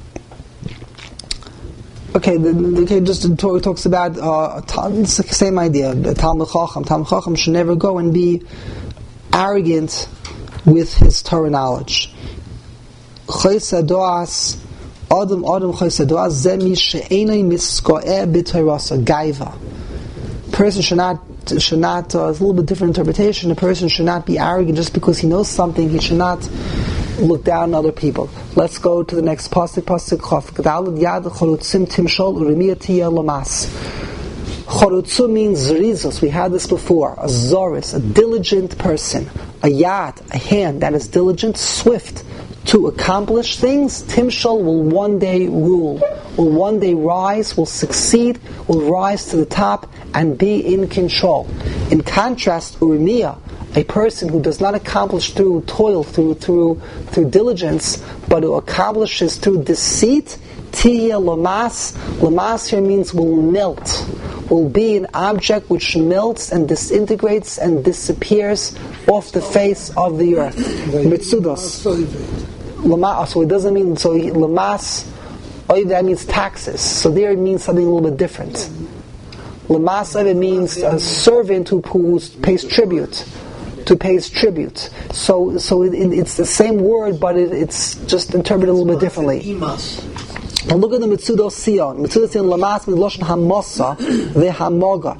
Just talks about it's the same idea. The Talmud Chacham should never go and be arrogant with his Torah knowledge. Choiseh Doas, Adam Choiseh Doas, ze mi she'enei miskoeh b'Torah gaiva. Person should not. It's a little bit different interpretation. A person should not be arrogant just because he knows something. He should not look down on other people. Let's go to the next pasuk Chaf. G'dalad yad chorutzim timshol uremiya tiya lamas. Chorutzu means zrizos. We had this before. A zoris, a diligent person. A yad, a hand that is diligent, swift to accomplish things. Timshol will one day rule, will one day rise, will succeed, will rise to the top and be in control. In contrast, uremiya, a person who does not accomplish through toil, through diligence, but who accomplishes through deceit, tiya lamas. Lamas here means will melt, will be an object which melts and disintegrates and disappears off the face of the earth. Mitzudos. Lamas, so it doesn't mean, so lamas, that means taxes. So there it means something a little bit different. Lamas, it means a servant who pays tribute. To pay his tribute. So it's the same word, but it's just interpreted a little bit differently. And look at the Mitzudos Sion. Mitzudos Sion lamas midloshen hamosa vehamoga,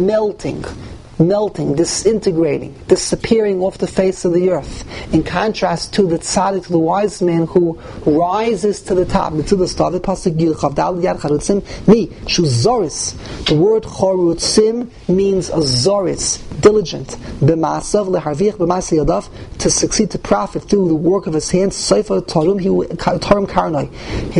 melting, disintegrating, disappearing off the face of the earth. In contrast to the tzaddik, to the wise man who rises to the top. Mitzudos David pasuk Gilchav Dal Yad Charutzim Mi Shu Zoris. The word Charutzim means a Zoris, diligent. B'maasav leharviach b'maaseh yadav, to succeed, to profit through the work of his hands. Seifa tarum tarum karnoi.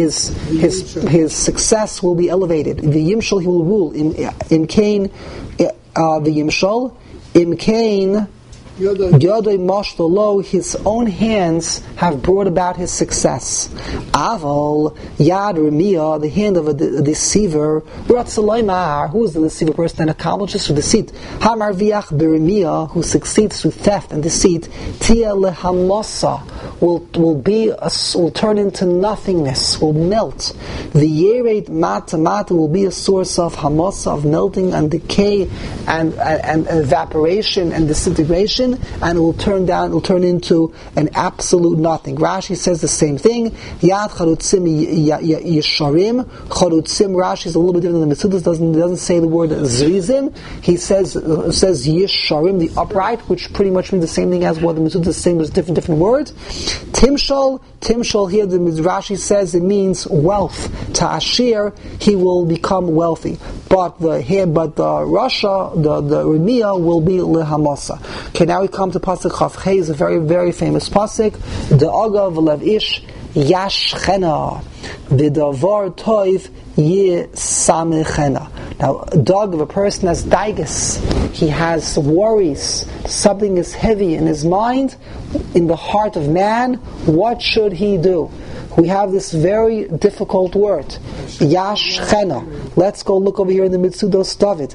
His success will be elevated. The yimshol, he will rule. In Cain. The Yimshol, Imkain, Yodai Mashtalo, his own hands have brought about his success. Aval, Yad Remiya, the hand of a deceiver, Ratzalaymar, who is the deceiver person that accomplishes through deceit? Hamar Viach Beremiya, who succeeds through theft and deceit. Tia Lehamosa, will turn into nothingness, will melt. The Yered Mata will be a source of Hamosa, of melting and decay and evaporation and disintegration, and it will turn into an absolute nothing. Rashi says the same thing. Yad Charutzim Yesharim. Charutzim, Rashi is a little bit different than the Mitzudos, doesn't say the word Zrizim. He says Yesharim, the upright, which pretty much means the same thing as what the Mitzudos is saying, there's different words. Timshol here, the Rashi says it means wealth. Ta'ashir, he will become wealthy. But the Rasha, the Remiya, will be Lehamasa. Okay, now we come to Pasuk Chaf Chei, is a very, very famous Pasuk. The Aga v'lev ish yashchena v'davar toiv yisamechena. Now, a dog of a person has daigus. He has worries. Something is heavy in his mind, in the heart of man. What should he do? We have this very difficult word, yashchena. Let's go look over here in the Mitzudos David.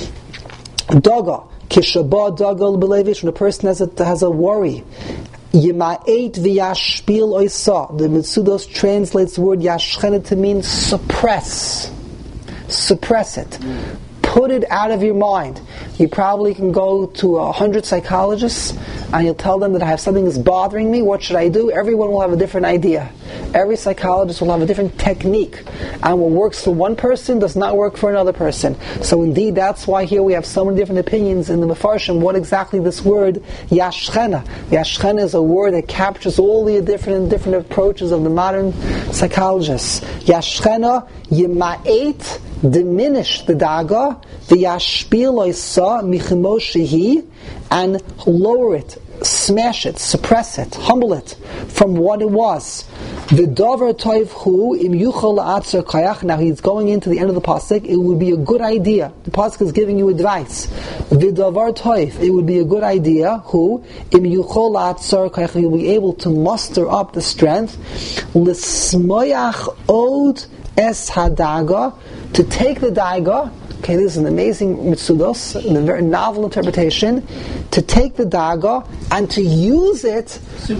Daga. Kishabah dagal belevish, when a person has a worry. Yima'et v'yashpil oisa. The Mitzudos translates the word yashchena to mean suppress. Suppress it. Put it out of your mind. You probably can go to 100 psychologists and you'll tell them that I have something that's bothering me. What should I do? Everyone will have a different idea. Every psychologist will have a different technique. And what works for one person does not work for another person. So indeed, that's why here we have so many different opinions in the Mefarshim. What exactly this word, yashchena. Yashchena is a word that captures all the different approaches of the modern psychologists. Yashchena, yima'et, diminish the daga, the yashpil oisa michimo shehi, and lower it, smash it, suppress it, humble it from what it was. The davar toiv hu im yuchol la'atzer kayach. Now he's going into the end of the pasuk. It would be a good idea. The pasuk is giving you advice. The davar toiv, it would be a good idea. Who im yuchol la'atzer kayach, you'll be able to muster up the strength. L'smoyach od es hadaga, to take the daiga. Okay, this is an amazing Mitzudos, a very novel interpretation. To take the daga and to use it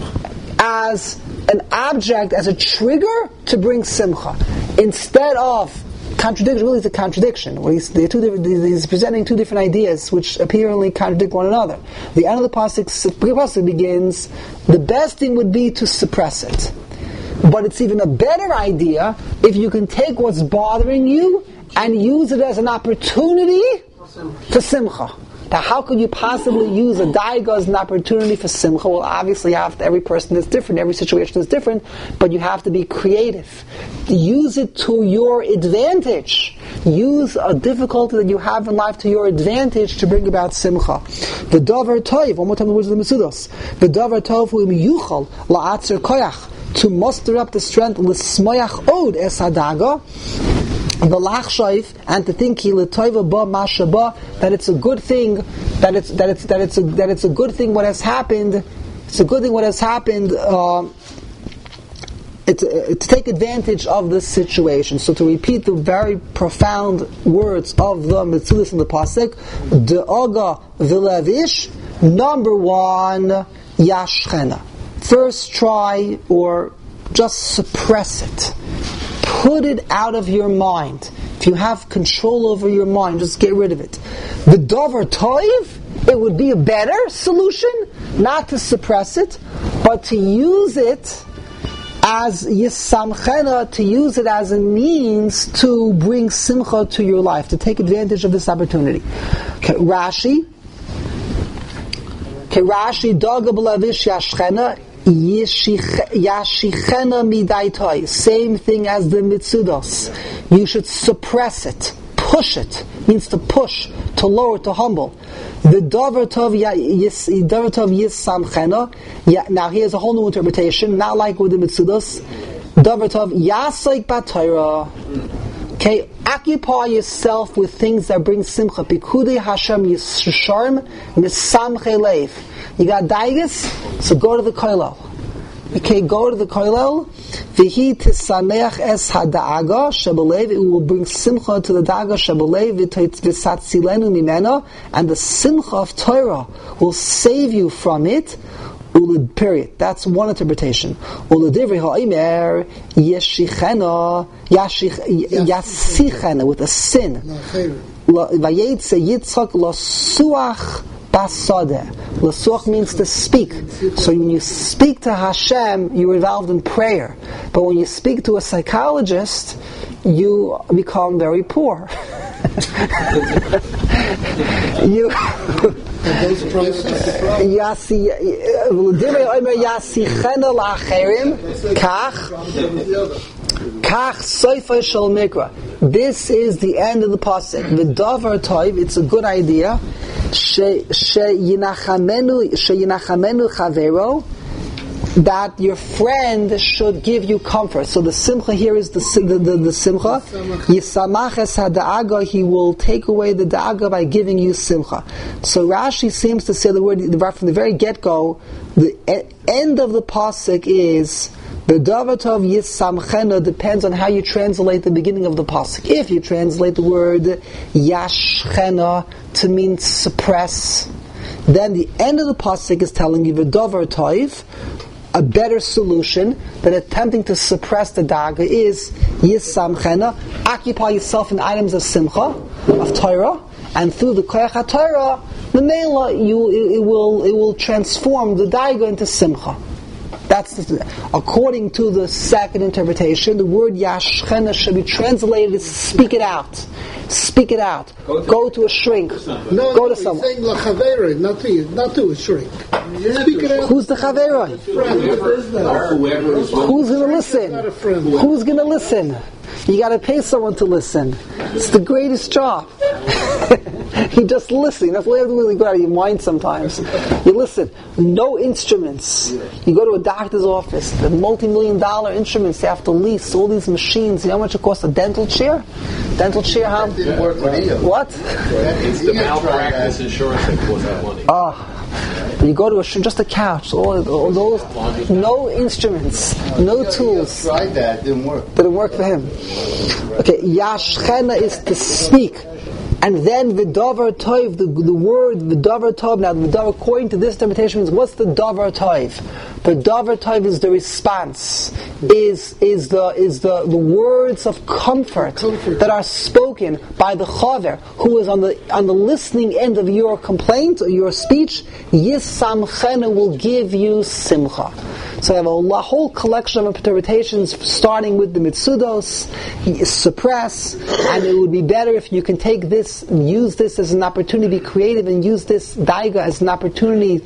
as an object, as a trigger to bring simcha, instead of contradiction. Really, it's a contradiction. He's presenting two different ideas which apparently contradict one another. The end of the pasuk begins, the best thing would be to suppress it. But it's even a better idea if you can take what's bothering you and use it as an opportunity for simcha. Now, how could you possibly use a daiga as an opportunity for simcha? Well, obviously, every person is different, every situation is different, but you have to be creative. Use it to your advantage. Use a difficulty that you have in life to your advantage to bring about simcha. The davar tov, one more time the words of the Metzudos. The davar tov will be yuchal la'atzer koyach, to muster up the strength l'smoyach od es hadaga, the lachshaif, and to think that it's a good thing, that it's a good thing what has happened. It's a good thing what has happened. To take advantage of this situation. So to repeat the very profound words of the Metzudos in the pasuk, de'aga v'levish. Number one, yashchena. First try or just suppress it. Put it out of your mind. If you have control over your mind, just get rid of it. The davar toiv, it would be a better solution not to suppress it, but to use it as yisamchena, to use it as a means to bring simcha to your life, to take advantage of this opportunity. Okay, Rashi, daga b'lavish yashchena, yashichena midaitai. Same thing as the Metzudos. You should suppress it, push it. Means to push, to lower, to humble. The davar tov yisamchena. Now here's a whole new interpretation, not like with the Metzudos. Davar tov yasaik b'Torah. Okay, occupy yourself with things that bring simcha. Pikudei Hashem yisharm misamche leiv. You got daigas, so go to the koilel. Okay, go to the koilel. V'hi tisameach es hada'aga shebelev. It will bring simcha to the da'aga shebelev v'satzilenu mimena, and the simcha of Torah will save you from it. Period. That's one interpretation. Uladivrei ha'omer yashichena with a sin. Vayetze Yitzchak lasuach basadeh. Lasuach means to speak. So when you speak to Hashem, you're involved in prayer. But when you speak to a psychologist, you become very poor. You. Those prices. This is the end of the pasuk. The davar tov, it's a good idea. Sheyinachamenu chavero, that your friend should give you comfort. So the simcha here is the simcha. Yisamach es hada'aga, he will take away the da'aga by giving you simcha. So Rashi seems to say the word from the very get-go. The end of the pasuk is the davar tov yisamchena. Depends on how you translate the beginning of the pasuk. If you translate the word yashchena to mean suppress, then the end of the pasuk is telling you the davar tov, a better solution than attempting to suppress the daga is yisamchena. Occupy yourself in items of simcha, of Torah, and through the koyach HaTorah, the meila, it will transform the daga into simcha. That's according to the second interpretation. The word yashchena should be translated as speak it out. Speak it out. Go to a shrink. Go to someone. Saying lachavera, not to a shrink. Speak it out. Who's the chavera? Who's going to listen? Who's going to listen? You got to pay someone to listen. It's the greatest job. You just listen. That's why you have to really go out of your mind sometimes. You listen. No instruments. You go to a doctor's office. The multi-million-dollar instruments they have to lease. All these machines. You know how much it costs a dental chair? Dental chair, huh? Didn't work with you. What? It's the malpractice insurance that costs that money. You go to just a couch, all those, no instruments, no tools. Tried that, didn't work. Didn't work for him. Okay, yashchena is to speak. And then the davar tov, the word the davar tov. Now the davar, according to this interpretation, means what's the davar tov? The davar tov is the response, is the words of comfort that are spoken by the chaver who is on the listening end of your complaint or your speech. Yisamchena will give you simcha. So I have a whole collection of interpretations, starting with the Metzudos, suppress, and it would be better if you can take this this as an opportunity, be creative, and use this daiga as an opportunity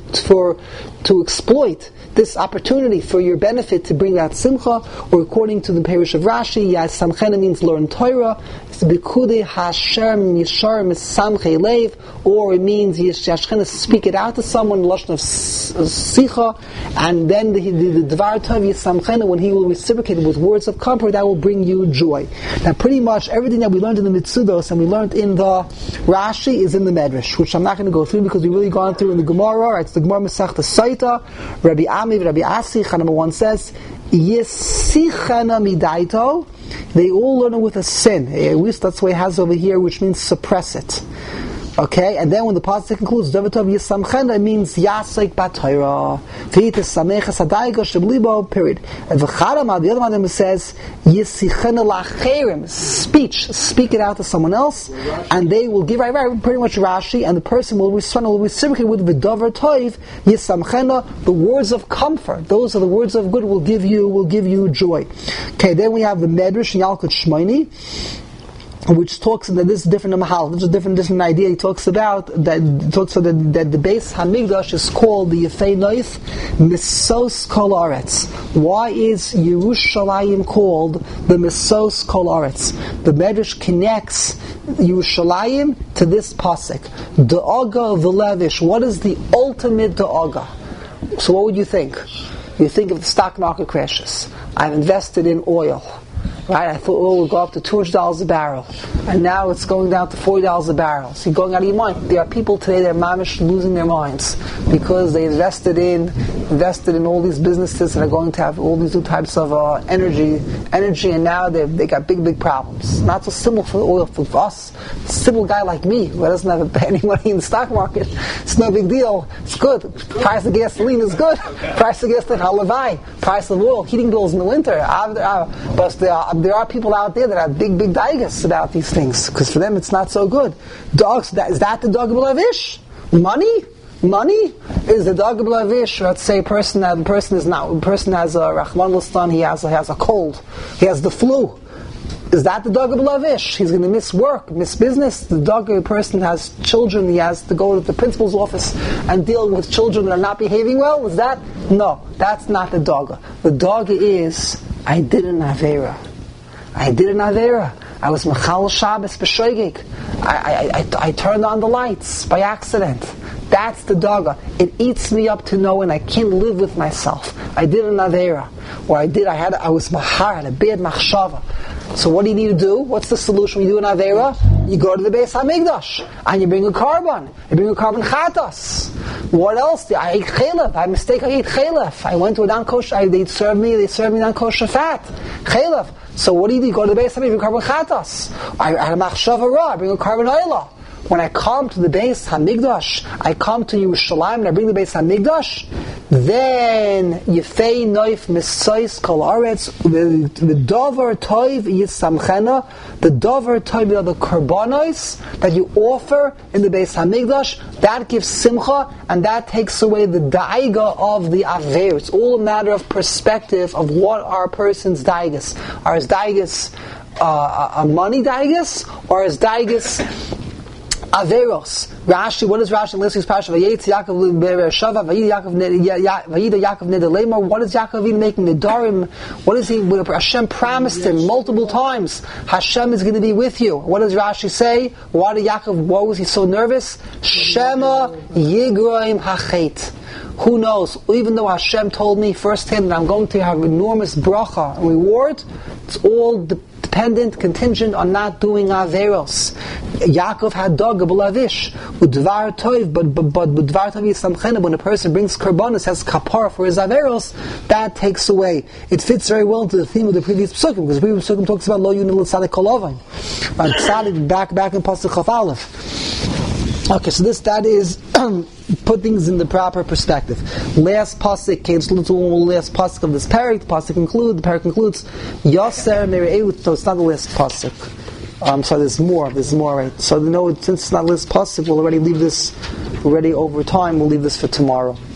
to exploit this opportunity for your benefit to bring out simcha. Or according to the parish of Rashi, Yas Samchena means learn Torah. It's Bikude Hashem Yishar Misamche Leiv, or it means Yashchena speak it out to someone, lashon of sicha, and then the Dvar Tov Yisamchena, when he will reciprocate with words of comfort, that will bring you joy. Now, pretty much everything that we learned in the Mitzudos and we learned in the Rashi is in the Medrash, which I'm not going to go through because we've really gone through in the Gemara. Right? It's the Gemara Masechta Saita. Rabbi Ami, Rabbi Asi, number 1 says, Yesichana Midaito. They all learn it with a sin. At least that's what it has over here, which means suppress it. Okay, and then when the pasuk concludes, Davatov Yisamchena, it means Yasek Batayra. V'yitis Samecha Sadaiga Sheblibo, period. And V'charama, the other one says, Yisichena Lacherim, speak it out to someone else, and they will give, pretty much Rashi, and the person will reciprocate with V'dover Toiv, Yisamchena, the words of comfort. Those are the words of good will give you joy. Okay, then we have the Medrash in Yalkut Shmoini, which talks that this is different mahal. This is a different idea. He talks about that the base Hamikdash is called the Yefei Noif Misos Kol Aretz. Why is Yerushalayim called the Misos Kol Aretz? The Medrash connects Yerushalayim to this pasuk. Da'aga v'levish. What is the ultimate da'aga? So what would you think? You think if the stock market crashes. I've invested in oil. Right, I thought oil would go up to $200 a barrel, and now it's going down to $40 a barrel. So you're going out of your mind. There are people today that are mamish losing their minds because they invested in all these businesses that are going to have all these new types of energy, and now they got big problems. Not so simple for the oil for us. A simple guy like me who doesn't have any money in the stock market, it's no big deal. It's good. Price of gasoline is good. Price of gasoline, halavai. Price of oil, heating bills in the winter. But there are people out there that have big daigas about these things, because for them it's not so good. Dogs, is that the dog of Lavish? Money is the dog of Lavish. Let's say a person has a Rahman Lastan, he has a cold, he has the flu. Is that the dog of Lavish? He's going to miss work, miss business. The dog of a person has children, he has to go to the principal's office and deal with children that are not behaving well. Is that? No, that's not the dog. The dog is, I did an Avera. I was Machal Shabbos b'shoigig. I turned on the lights by accident. That's the daga. It eats me up to no end. I can't live with myself. I did an avera, or I was mahar, had a bad machshava. So what do you need to do? What's the solution when you do an avera? You go to the Beis Hamikdash and you bring a carbon. You bring a carbon chatas. What else? I ate chalef. I ate chalef. I went to a non-kosher. They served me non-kosher fat. Chalef. So what do? You go to the Beis Hamikdash, bring carbon chatas. I had a machshava ra. I bring a carbon oila. When I come to the Beis Hamikdash, I come to Yerushalayim and I bring the Beis Hamikdash, then Yefei Noif Misois Kol Aretz, the Dover Toiv Yisamchena, the Dover Toiv are the Karbanos that you offer in the Beis Hamikdash, that gives simcha, and that takes away the daiga of the aver. It's all a matter of perspective of what are a person's daigas. Are his daigas a money daigas, or is daigas Averos. Rashi, what is Rashi in this parasha? Vayetz Yaakov Beersheva, Vayida Yaakov Nedelemar. What is Yaakov even making Nedarim? What is he? Hashem promised him multiple times. Hashem is going to be with you. What does Rashi say? Why was he so nervous? Shema Yigraim Hachet. Who knows? Even though Hashem told me firsthand that I'm going to have enormous bracha and reward, it's all dependent, contingent on not doing averos. Yaakov had dog b'lavish udvar toiv, but udvar toiv yisamchena. When a person brings karbanos, has kapara for his averos, that takes away. It fits very well into the theme of the previous psukim, because the previous psukim talks about lo yunil tzadik kolovim. But tzadik back in pasuk chaf aleph. Okay, so that is put things in the proper perspective. Last pasuk came to the last pasuk of this parak. The parak concludes Yoser Mere'ut. So it's not the last pasuk. So there's more, right? So since it's not the last pasuk, we'll already over time. We'll leave this for tomorrow.